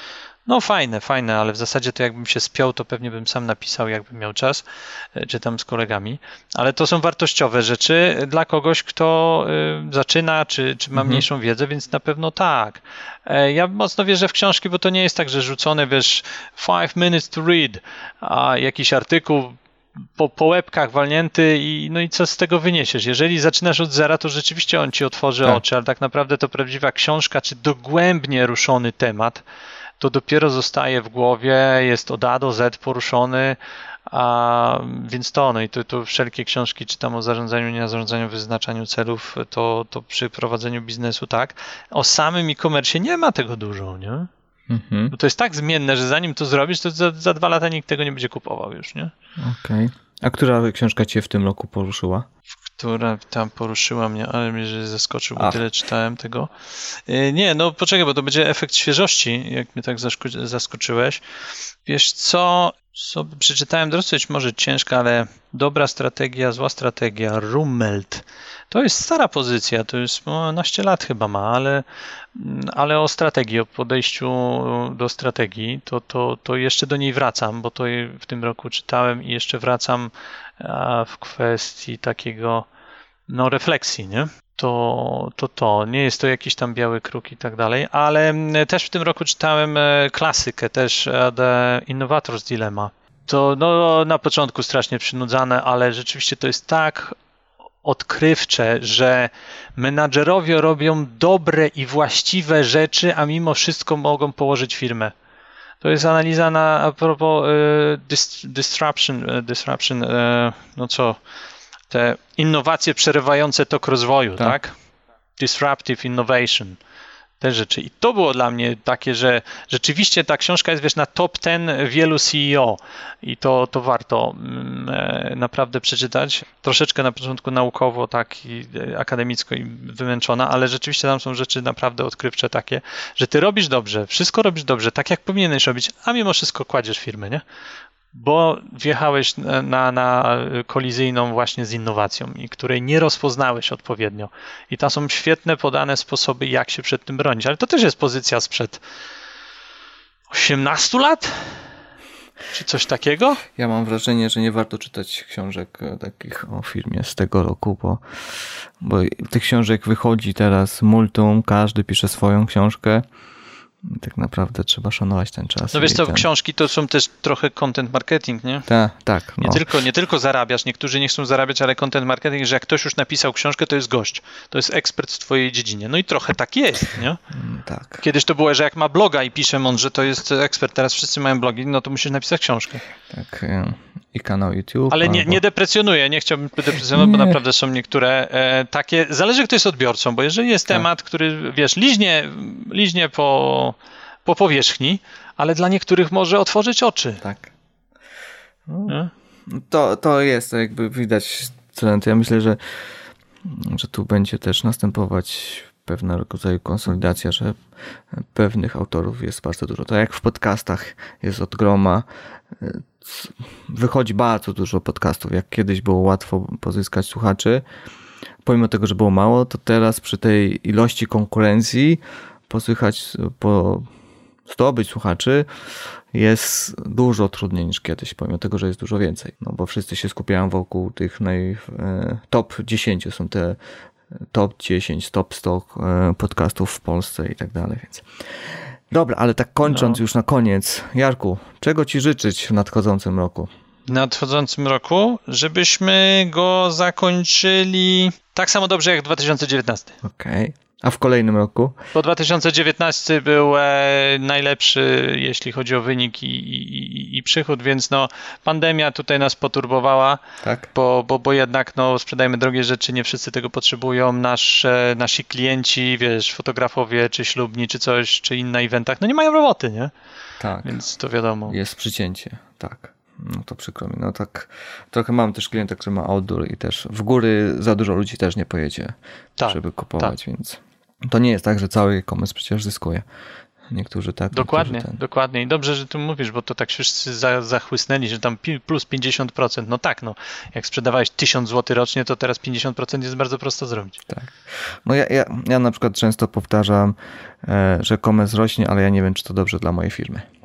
No fajne, ale w zasadzie to jakbym się spiął, to pewnie bym sam napisał, jakbym miał czas, czy tam z kolegami. Ale to są wartościowe rzeczy dla kogoś, kto zaczyna, czy ma mniejszą wiedzę, więc na pewno tak. Ja mocno wierzę w książki, bo to nie jest tak, że rzucone, 5 minutes to read, a jakiś artykuł po łebkach walnięty no i co z tego wyniesiesz? Jeżeli zaczynasz od zera, to rzeczywiście on ci otworzy oczy, ale tak naprawdę to prawdziwa książka, czy dogłębnie ruszony temat, to dopiero zostaje w głowie, jest od A do Z poruszony, więc to wszelkie książki, czy tam o zarządzaniu, nie zarządzaniu, wyznaczaniu celów, to przy prowadzeniu biznesu tak. O samym e-commerce nie ma tego dużo, nie? Bo to jest tak zmienne, że zanim to zrobisz, to za 2 lata nikt tego nie będzie kupował już, nie? Okej. A która książka cię w tym roku poruszyła? Która tam poruszyła mnie, ale mnie zaskoczył, bo tyle czytałem tego. Nie, no poczekaj, bo to będzie efekt świeżości, jak mnie tak zaskoczyłeś. Wiesz co, przeczytałem dosyć może ciężka, ale dobra strategia, zła strategia, Rummelt. To jest stara pozycja, to jest 12 lat chyba ma, ale o strategii, o podejściu do strategii, to jeszcze do niej wracam, bo to w tym roku czytałem i jeszcze wracam w kwestii takiego refleksji, nie? To nie jest to jakiś tam biały kruk i tak dalej, ale też w tym roku czytałem klasykę, też The Innovator's Dilemma. To na początku strasznie przynudzane, ale rzeczywiście to jest tak odkrywcze, że menadżerowie robią dobre i właściwe rzeczy, a mimo wszystko mogą położyć firmę. To jest analiza a propos disruption, te innowacje przerywające tok rozwoju, tak? Disruptive innovation. Te rzeczy. I to było dla mnie takie, że rzeczywiście ta książka jest, na top 10 wielu CEO i to warto naprawdę przeczytać. Troszeczkę na początku naukowo, tak i akademicko i wymęczona, ale rzeczywiście tam są rzeczy naprawdę odkrywcze takie, że ty robisz dobrze, wszystko robisz dobrze, tak jak powinieneś robić, a mimo wszystko kładziesz firmę, nie? Bo wjechałeś na kolizyjną właśnie z innowacją i której nie rozpoznałeś odpowiednio. I tam są świetne podane sposoby, jak się przed tym bronić. Ale to też jest pozycja sprzed 18 lat? Czy coś takiego? Ja mam wrażenie, że nie warto czytać książek takich o firmie z tego roku, bo tych książek wychodzi teraz multum, każdy pisze swoją książkę. Tak naprawdę trzeba szanować ten czas. No wiesz co, książki to są też trochę content marketing, nie? Tak. No. Nie tylko zarabiasz, niektórzy nie chcą zarabiać, ale content marketing, że jak ktoś już napisał książkę, to jest gość. To jest ekspert w twojej dziedzinie. No i trochę tak jest, nie? Tak. Kiedyś to było, że jak ma bloga i pisze mądrze, to jest ekspert. Teraz wszyscy mają blogi, no to musisz napisać książkę. Tak. I kanał YouTube. Ale nie deprecjonuję, nie chciałbym deprecjonować, bo naprawdę są niektóre takie, zależy kto jest odbiorcą, bo jeżeli jest temat, który, liźnie po powierzchni, ale dla niektórych może otworzyć oczy. Tak. To jest, jakby widać trend. Ja myślę, że tu będzie też następować pewnego rodzaju konsolidacja, że pewnych autorów jest bardzo dużo. To jak w podcastach jest od groma, wychodzi bardzo dużo podcastów. Jak kiedyś było łatwo pozyskać słuchaczy, pomimo tego, że było mało, to teraz przy tej ilości konkurencji zdobyć słuchaczy jest dużo trudniej niż kiedyś, pomimo tego, że jest dużo więcej. No bo wszyscy się skupiają wokół tych top 10 są te top 10, top 100 podcastów w Polsce i tak dalej. Więc. Dobra, ale tak kończąc już na koniec. Jarku, czego ci życzyć w nadchodzącym roku? W nadchodzącym roku, żebyśmy go zakończyli tak samo dobrze jak 2019. Okej. A w kolejnym roku? Bo 2019 był najlepszy, jeśli chodzi o wynik i przychód, więc pandemia tutaj nas poturbowała, tak? bo jednak sprzedajemy drogie rzeczy, nie wszyscy tego potrzebują, nasi klienci, fotografowie, czy ślubni, czy coś, czy inne eventach, nie mają roboty, nie? Tak. Więc to wiadomo. Jest przycięcie, tak. No to przykro mi. tak trochę mam też klienta, który ma outdoor i też w góry za dużo ludzi też nie pojedzie, żeby kupować, więc to nie jest tak, że cały e-commerce przecież zyskuje. Niektórzy tak. Dokładnie. I dobrze, że tu mówisz, bo to tak wszyscy zachłysnęli, że tam plus 50%. Jak sprzedawałeś 1000 zł rocznie, to teraz 50% jest bardzo prosto zrobić. Tak. Ja na przykład często powtarzam, że e-commerce rośnie, ale ja nie wiem, czy to dobrze dla mojej firmy.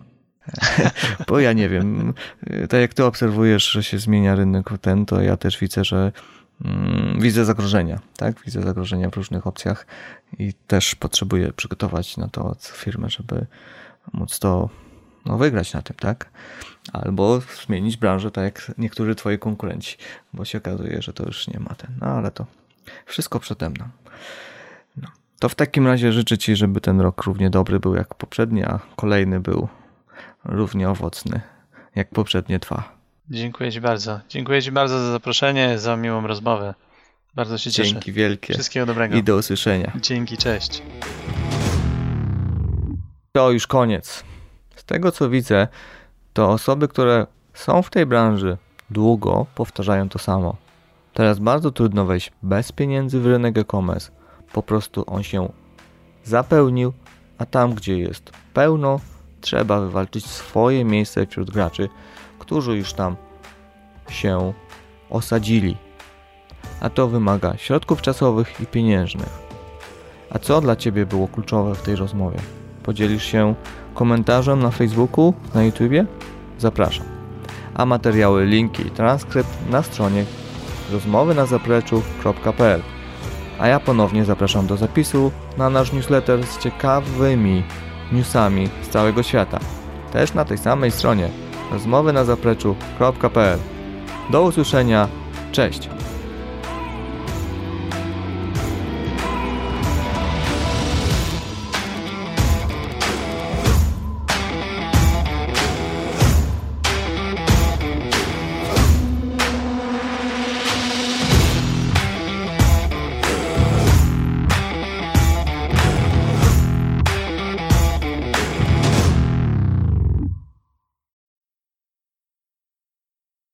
Bo ja nie wiem, tak jak ty obserwujesz, że się zmienia rynek to ja też widzę, że widzę zagrożenia, tak? Widzę zagrożenia w różnych opcjach i też potrzebuję przygotować na to firmę, żeby móc to wygrać na tym, tak? Albo zmienić branżę, tak jak niektórzy twoi konkurenci, bo się okazuje, że to już nie ma ale to wszystko przede mną. To w takim razie życzę ci, żeby ten rok równie dobry był jak poprzedni, a kolejny był równie owocny jak poprzednie 2. Dziękuję ci bardzo. Dziękuję ci bardzo za zaproszenie, za miłą rozmowę. Bardzo się cieszę. Dzięki wielkie. Wszystkiego dobrego. I do usłyszenia. Dzięki, cześć. To już koniec. Z tego co widzę, to osoby, które są w tej branży długo, powtarzają to samo. Teraz bardzo trudno wejść bez pieniędzy w rynek e-commerce. Po prostu on się zapełnił, a tam gdzie jest pełno, trzeba wywalczyć swoje miejsce wśród graczy, którzy już tam się osadzili. A to wymaga środków czasowych i pieniężnych. A co dla Ciebie było kluczowe w tej rozmowie? Podzielisz się komentarzem na Facebooku, na YouTubie? Zapraszam. A materiały, linki i transkrypt na stronie rozmowynazapleczu.pl. A ja ponownie zapraszam do zapisu na nasz newsletter z ciekawymi newsami z całego świata. Też na tej samej stronie rozmowynazapleczu.pl. Do usłyszenia. Cześć!